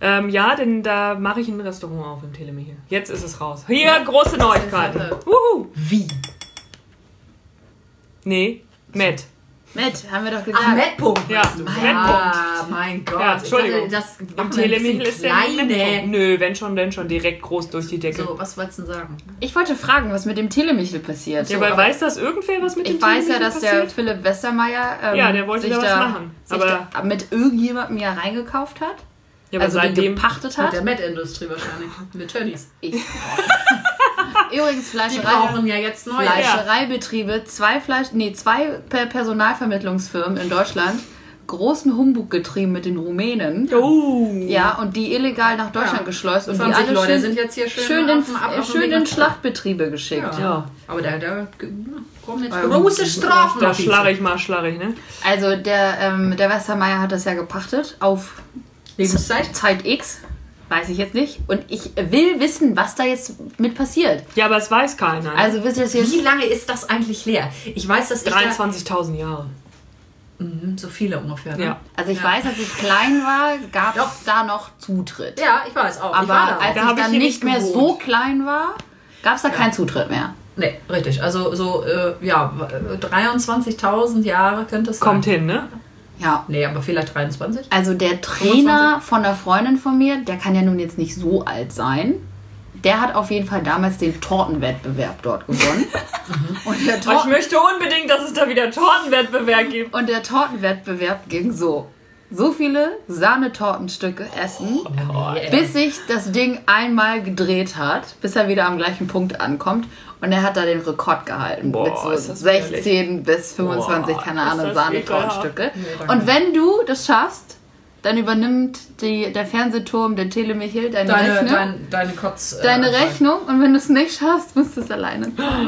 Ähm, ja, denn da mache ich ein Restaurant auf im Telemichel. Jetzt ist es raus. Hier, große Neuigkeiten. Wuhu. Wie? Nee, Matt. Matt, haben wir doch gesagt. Ach, Mettpunkt. Ja, Ah, mein Gott. Ja, Entschuldigung. Ich dachte, das Im macht man ein Telemichel bisschen ist der Mettpunkt. kleine. Nö, wenn schon, denn schon direkt groß durch die Decke. So, was wolltest du denn sagen? Ich wollte fragen, was mit dem Telemichel passiert. Ja, aber weiß das irgendwer, was mit dem Ich weiß ja, Telemichel dass der passiert? Philipp Westermeier ähm, Ja, der wollte sich da was da, machen. Sich Aber- da mit irgendjemandem ja reingekauft hat. Ja, aber Also den seitdem... gepachtet Mit hat. der Met-Industrie wahrscheinlich. Mit Tönnies. Ich. Übrigens Die Fleischerei. brauchen ja jetzt neue. Fleischereibetriebe, zwei Fleisch, nee, zwei Per- Personalvermittlungsfirmen in Deutschland, großen Humbug getrieben mit den Rumänen. Oh. Ja, und die illegal nach Deutschland Ja. geschleust und die zwanzig alle Leute schön, sind jetzt hier schön, schön, in, auf dem Ab- auf dem schön Weg in nach- Schlachtbetriebe geschickt. Ja. Aber da, da kommen jetzt Ähm, große Strafen. Da auf die schlagrig mal schlagrig, ne? Also der, ähm, der Westermeier hat das ja gepachtet auf Lebenszeit. Zeit X, weiß ich jetzt nicht. Und ich will wissen, was da jetzt mit passiert. Ja, aber es weiß keiner. Ne? Also wisst ihr das jetzt? Wie lange ist das eigentlich leer? Ich weiß, dass ich dreiundzwanzigtausend Jahre. da, mhm, so viele ungefähr. Ne? Ja. Also ich Ja. weiß, als ich klein war, gab Ja. es da noch Zutritt. Ja, ich weiß auch. ich Aber war da. als Da ich hab ich dann hier nicht nicht mehr gewohnt. so klein war, gab es da keinen Zutritt mehr. Nee, richtig. Also so, äh, ja, dreiundzwanzigtausend Jahre könnte es sein. Kommt hin, ne? Ja. Nee, aber vielleicht dreiundzwanzig. Also der Trainer von einer Freundin von mir, der kann ja nun jetzt nicht so alt sein. Der hat auf jeden Fall damals den Tortenwettbewerb dort gewonnen. Und, der Aber ich Tor möchte unbedingt, dass es da wieder Tortenwettbewerb gibt. und der Tortenwettbewerb ging so. So viele Sahnetortenstücke essen, bis sich das Ding einmal gedreht hat, bis er wieder am gleichen Punkt ankommt. Und er hat da den Rekord gehalten. Boah, mit so ist das sechzehn bis fünfundzwanzig, Boah, keine ist Ahnung, das Sahnetortenstücke. Nee, danke. Und wenn du das schaffst, dann übernimmt die, der Fernsehturm, der Telemichel, deine, Deine, Rechnung. dein, deine Kotz... äh, deine Rechnung. Und wenn du es nicht schaffst, musst du es alleine zahlen.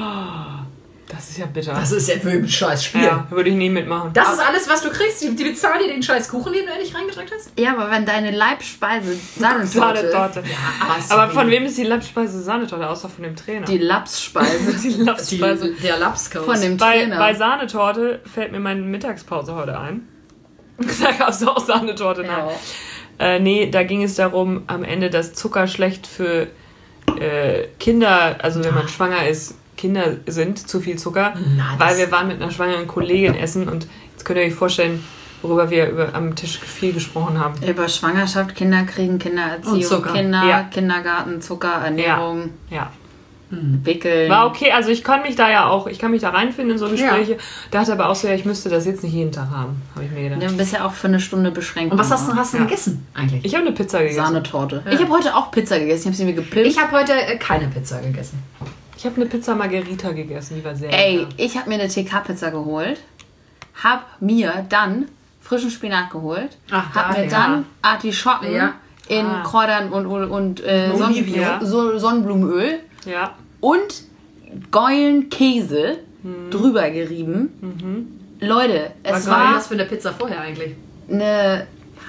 Das ist ja bitter. Das ist ja wirklich ein scheiß Spiel. ja, würde ich nie mitmachen. Das ist alles, was du kriegst. Die, die bezahlen dir den scheiß Kuchen, den du endlich reingedrückt hast. Ja, aber wenn deine Leibspeise Sahnetorte, Sahnetorte. Aber von wem ist die Lapspeise Sahnetorte, außer von dem Trainer? die Lapsspeise die Lapspeise. Die, der Lapskaus. von dem Bei, Trainer. bei Sahnetorte fällt mir meine Mittagspause heute ein. Da gab es auch Sahnetorte. Ja. Nein. Äh, nee, da ging es darum, am Ende, dass Zucker schlecht für äh, Kinder, also wenn man schwanger ist, Kinder sind, zu viel Zucker. Na, das- weil wir waren mit einer schwangeren Kollegin essen und jetzt könnt ihr euch vorstellen, worüber wir über, am Tisch viel gesprochen haben. Über Schwangerschaft, Kinderkriegen, Kindererziehung, Und Zucker. Kinder, Ja. Kindergarten, Zucker, Ernährung, Ja. Wickeln. War okay, also ich kann mich da ja auch, ich kann mich da reinfinden in so Gespräche. Dachte aber auch so, ja, ich müsste das jetzt nicht jeden Tag haben, habe ich mir gedacht. Du bist ja auch für eine Stunde beschränkt. Und was hast du, hast du Ja. gegessen eigentlich? Ich habe eine Pizza gegessen. Sahnetorte. Ich habe heute auch Pizza gegessen. Ich habe sie mir gepilzt. Ich habe heute äh, keine Pizza gegessen. Ich habe eine Pizza Margherita gegessen, die war sehr Ey, lecker. ich habe mir eine T K-Pizza geholt, hab mir dann frischen Spinat geholt, Ach, hab mir daher. dann Artischocken Ja. in Ah. Kräutern und, und, und äh, Sonnen Olivia. so Sonnenblumenöl Ja. und geilen Käse drüber gerieben. Leute, es Was war war das für eine Pizza vorher eigentlich? eine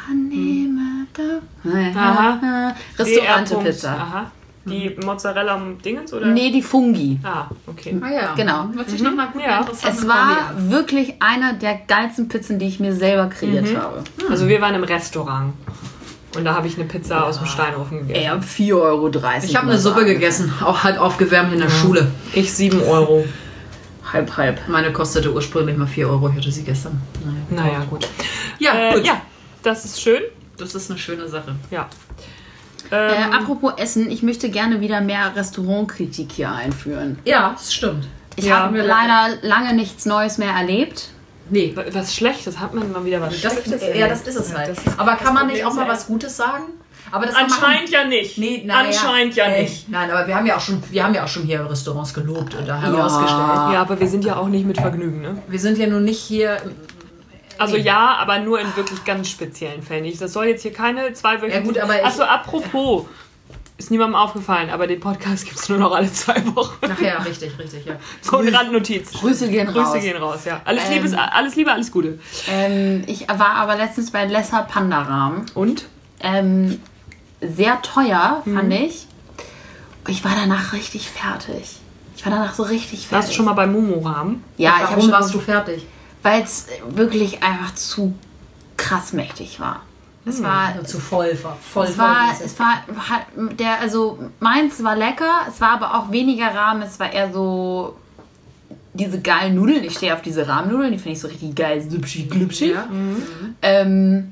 Aha. Restaurante-Pizza. Aha. Die Mozzarella-Dingens oder? Nee, die Fungi. Ah, okay. Ah ja. Genau. Hört sich nach einer guten, Ja. interessanten Es war Kombi an. wirklich einer der geilsten Pizzen, die ich mir selber kreiert habe. Also wir waren im Restaurant. Und da habe ich eine Pizza aus dem Steinofen gegessen. Ey, ab vier Euro dreißig. Ich habe eine muss Suppe sagen. gegessen, auch halt aufgewärmt in der Schule. Ich sieben Euro. Halb, halb. Meine kostete ursprünglich mal vier Euro, ich hatte sie gestern. Naja, Naja, gut. ja, Äh, gut. ja, das ist schön. Das ist eine schöne Sache. Ja. Äh, Ähm, apropos Essen, ich möchte gerne wieder mehr Restaurantkritik hier einführen. Ja, das stimmt. Ich Ja. habe leider lange nichts Neues mehr erlebt. Nee, was Schlechtes, hat man mal wieder was das, Schlechtes? ja, das ist es halt. Das ist- Aber das kann man Problem nicht auch ist mal ja- was Gutes sagen? Aber das Anscheinend ja nicht. Nee, naja, Anscheinend ja äh, nicht. Nein, aber wir haben ja auch schon, wir haben ja auch schon hier Restaurants gelobt und da herausgestellt. Ja, aber wir sind ja auch nicht mit Vergnügen, ne? Wir sind ja nun nicht hier. Also Nee. ja, aber nur in wirklich ganz speziellen Fällen. Ich- Das soll jetzt hier keine zweiwöchige... Ja, gut, aber ich- Achso, apropos, ist niemandem aufgefallen, aber den Podcast gibt es nur noch alle zwei Wochen. Nachher, richtig, richtig, ja. So eine Randnotiz. Grüße gehen Grüße raus. gehen raus, ja. Alles, Ähm, Liebe, alles Liebe, alles Gute. Ähm, ich war aber letztens bei Lesser Pandarahm. Und? Ähm, sehr teuer, Mhm. fand ich. Ich war danach richtig fertig. Ich war danach so richtig fertig. Warst du schon mal bei Momoram? Ja, ich habe Warum schon, warst du fertig? weil es wirklich einfach zu krass mächtig war. Es war Also zu voll, war voll Es war, voll. es war, hat- der, also meins war lecker, es war aber auch weniger Rahmen, es war eher so diese geilen Nudeln. Ich stehe auf diese Rahmennudeln, die finde ich so richtig geil, sübschig, glübschig. Ja. Ähm,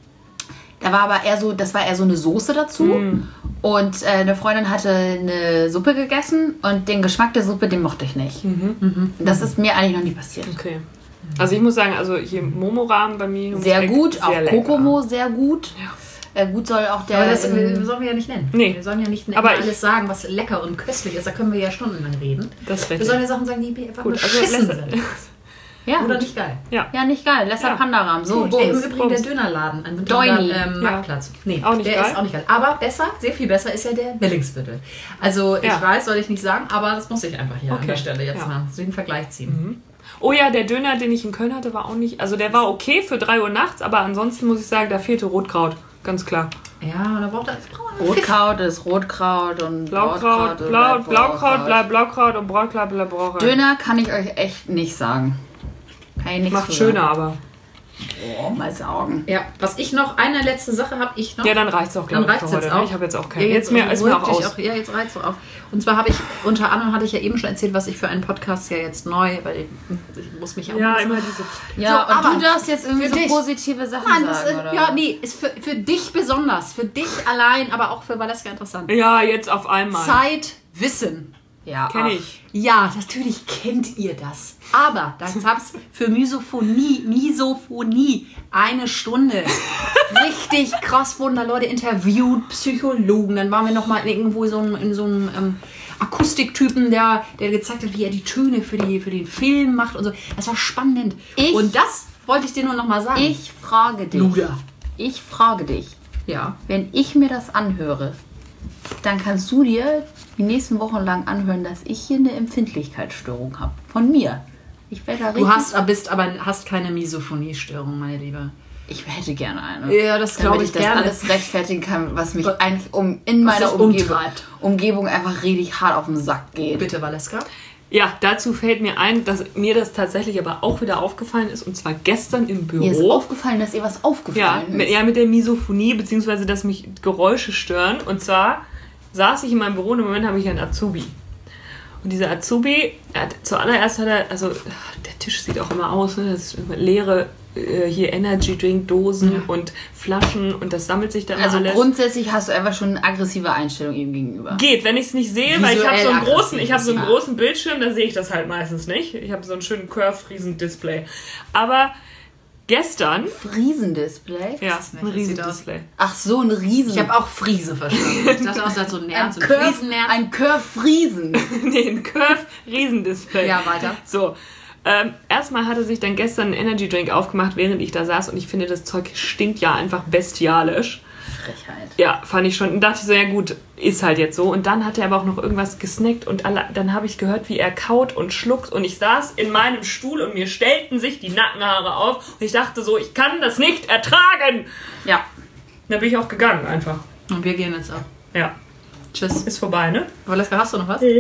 da war aber eher so, das war eher so eine Soße dazu. Mm. Und äh, eine Freundin hatte eine Suppe gegessen und den Geschmack der Suppe, den mochte ich nicht. Mhm. Das ist mir eigentlich noch nie passiert. Okay. Also ich muss sagen, also hier Momo-Rahmen bei mir. ums Sehr Eck, gut, sehr auch lecker. Kokomo sehr gut. Ja. Äh, gut soll auch der... Aber das in- äh, sollen wir ja nicht nennen. Nee. Wir sollen ja nicht Aber immer ich- alles sagen, was lecker und köstlich ist. Da können wir ja stundenlang reden. Das ist Wir richtig. sollen ja Sachen sagen, die einfach Gut, also beschissen lässt- sind. ja, Oder gut. nicht geil. Ja. Ja, nicht geil. Lesser Ja. Panda-Rahmen. So, Ey, Im Bums. Übrigen der Bums. Dönerladen an Doini. ähm, Ja. Marktplatz. Nee, Auch nicht der geil? ist auch nicht geil. Aber besser, sehr viel besser ist ja der Willingsviertel. Also ich Ja. weiß, soll ich nicht sagen, aber das muss ich einfach hier an Okay. der Stelle jetzt Ja. mal so den Vergleich ziehen. Oh ja, der Döner, den ich in Köln hatte, war auch nicht. Also der war okay für drei Uhr nachts, aber ansonsten muss ich sagen, da fehlte Rotkraut. Ganz klar. Ja, und da braucht er das braucht man Pfiff. Rotkraut ist Rotkraut und Blaukraut, Brautkraut Blau, bleibt Blaukraut bleibt Blaukraut und Brautkraut bleibt Brautkraut. Döner kann ich euch echt nicht sagen. Kann ich nichts Macht zu schöner, sagen. aber. Oh, mal saugen. Ja, was ich noch, eine letzte Sache habe ich noch. Ja, dann reicht's auch, Dann glaube ich, reicht's für jetzt heute. auch. Ich habe jetzt auch keinen. Ja, jetzt mir, ist mir auch beruhig dich aus. auch- Ja, jetzt reizt auch auf. Und zwar habe ich, unter anderem hatte ich ja eben schon erzählt, was ich für einen Podcast ja jetzt neu, weil ich, ich muss mich ja Ja, auch immer diese. Ja, So, und aber du darfst jetzt irgendwie für so dich. positive Sachen Mann, das, sagen, äh, oder? ja, nee, ist für, für dich besonders, für dich allein, aber auch für Valeska interessant. Ja, jetzt auf einmal. Zeit, Wissen. Ja, Kenn ach. ich. Ja, natürlich kennt ihr das. Aber da gab's für Misophonie, Misophonie eine Stunde. Richtig krass wurden da Leute interviewt, Psychologen. Dann waren wir noch mal irgendwo so einem, in so einem ähm, Akustiktypen, der, der gezeigt hat, wie er die Töne für, die, für den Film macht und so. Das war spannend. Ich- und das wollte ich dir nur noch mal sagen. Ich frage dich. Luder. Ich frage dich. Ja. Wenn ich mir das anhöre, dann kannst du dir die nächsten Wochen lang anhören, dass ich hier eine Empfindlichkeitsstörung habe. Von mir. Ich werde da richtig... Du hast, bist aber hast keine Misophoniestörung, meine Liebe. Ich hätte gerne eine. Ja, das Damit glaube ich ich das gerne. alles rechtfertigen kann, was mich Was- eigentlich um in was meiner dich Umgebung, umtreibt. Umgebung einfach richtig hart auf den Sack geht. Bitte, Valeska. Ja, dazu fällt mir ein, dass mir das tatsächlich aber auch wieder aufgefallen ist. Und zwar gestern im Büro. Mir ist aufgefallen, dass ihr was Ja, aufgefallen mit, ist. ja, mit der Misophonie, beziehungsweise dass mich Geräusche stören. Und zwar saß ich in meinem Büro und im Moment habe ich einen Azubi. Und dieser Azubi, er hat, zuallererst hat er, also der Tisch sieht auch immer aus, ne? Das ist immer leere äh, hier Energy Drink Dosen Ja. und Flaschen und das sammelt sich dann Also alles. grundsätzlich hast du einfach schon eine aggressive Einstellung ihm gegenüber. Geht, wenn ich es nicht sehe, weil ich habe Visuell so einen großen, aggressiv, ich habe so einen ja. großen Bildschirm, da sehe ich das halt meistens nicht. Ich habe so einen schönen Curve-Riesen-Display. Aber gestern, Friesendisplay? ja, das nicht? ein Das sieht Riesen-Display. Ach so, ein Riesen. Ich habe auch Friese verstanden. Ich dachte auch, das hat so ein ein Nerz und Curve, Friesennerz. ein Curve Friesen. Nee, ein Curve-Riesen-Display. Ja, weiter. So, ähm, erstmal hatte sich dann gestern ein Energy Drink aufgemacht, während ich da saß und ich finde, das Zeug stinkt ja einfach bestialisch. Frechheit. Ja, fand ich schon. Und dachte ich so, ja gut, ist halt jetzt so. Und dann hat er aber auch noch irgendwas gesnackt und alle, dann habe ich gehört, wie er kaut und schluckt. Und ich saß in meinem Stuhl und mir stellten sich die Nackenhaare auf. Und ich dachte so, ich kann das nicht ertragen. Ja. Da bin ich auch gegangen einfach. Und wir gehen jetzt ab. Ja, Tschüss. ist vorbei, ne? Valeska, hast du noch was?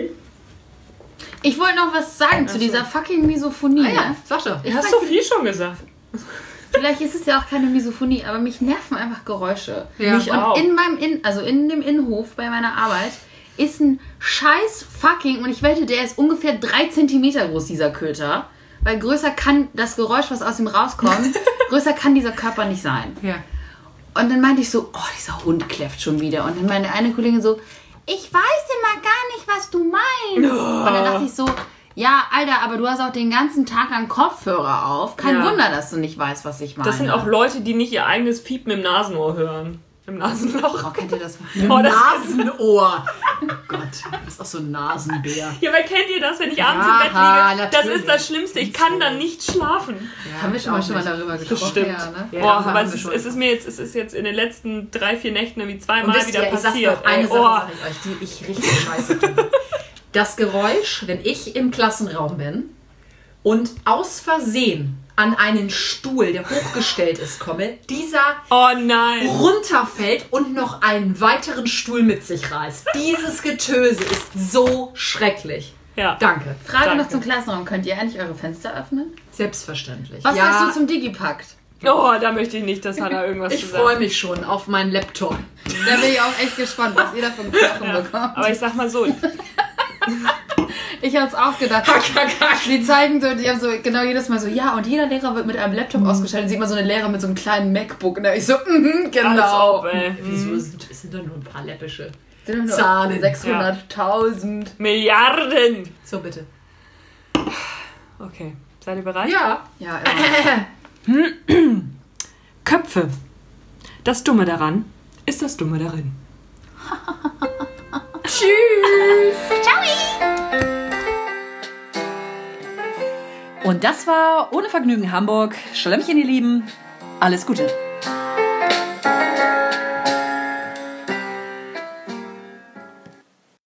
Ich wollte noch was sagen zu dieser fucking Misophonie. Ah ja, ne? sag doch. Ich Hast weiß du viel schon gesagt. Vielleicht ist es ja auch keine Misophonie, aber mich nerven einfach Geräusche. Ja. Mich Und auch. in meinem in, also in dem Innenhof bei meiner Arbeit ist ein scheiß fucking, und ich wette, der ist ungefähr drei Zentimeter groß, dieser Köter. Weil größer kann das Geräusch, was aus ihm rauskommt, größer kann dieser Körper nicht sein. Ja. Und dann meinte ich so, oh, dieser Hund kläfft schon wieder. Und dann meine eine Kollegin so, ich weiß immer gar nicht, was du meinst. Und dann dachte ich so, ja, Alter, aber du hast auch den ganzen Tag lang Kopfhörer auf. Kein Ja. Wunder, dass du nicht weißt, was ich meine. Das sind auch Leute, die nicht ihr eigenes Piepen im Nasenohr hören. Im Nasenloch. Oh, kennt ihr das? Oh, das Nasenohr. Oh Gott, das ist auch so ein Nasenbär. Ja, aber kennt ihr das, wenn ich abends Ja, im Bett liege? Das natürlich. ist das Schlimmste. Ich kann dann nicht schlafen. Haben wir schon mal, schon mal darüber gesprochen? Stimmt. Ja, ne? Ja, Boah, haben aber wir es ist, schon. es ist mir jetzt, es ist jetzt in den letzten drei, vier Nächten irgendwie Und zweimal wisst wieder ihr, ich sag passiert. noch eine Ey, Sache, oh. sag ich euch, die ich richtig scheiße finde. Das Geräusch, wenn ich im Klassenraum bin und aus Versehen an einen Stuhl, der hochgestellt ist, komme, dieser Oh nein. runterfällt und noch einen weiteren Stuhl mit sich reißt. Dieses Getöse ist so schrecklich. Ja. Danke. Frage Danke. noch zum Klassenraum. Könnt ihr eigentlich eure Fenster öffnen? Selbstverständlich. Was ja, sagst du zum Digipakt? Oh, da möchte ich nicht, dass Hannah irgendwas Ich zu sagen. freue mich schon auf meinen Laptop. Da bin ich auch echt gespannt, was ihr da für einen Knochen Ja. bekommt. Aber ich sag mal so, Ich hab's auch gedacht. Die zeigen so, die haben so genau jedes Mal so, ja, und jeder Lehrer wird mit einem Laptop ausgestattet. Dann sieht man so eine Lehrer mit so einem kleinen MacBook. Und da ich so, mhm, als genau. ob, ey. Wieso sind, es sind doch nur ein paar läppische Sind doch nur Zahlen. sechshunderttausend. Milliarden. So, bitte. Okay, seid ihr bereit? Ja. Ja, immer. Köpfe. Das Dumme daran ist das Dumme darin. Tschüss. Und das war Ohne Vergnügen Hamburg. Schlemmchen, ihr Lieben. Alles Gute.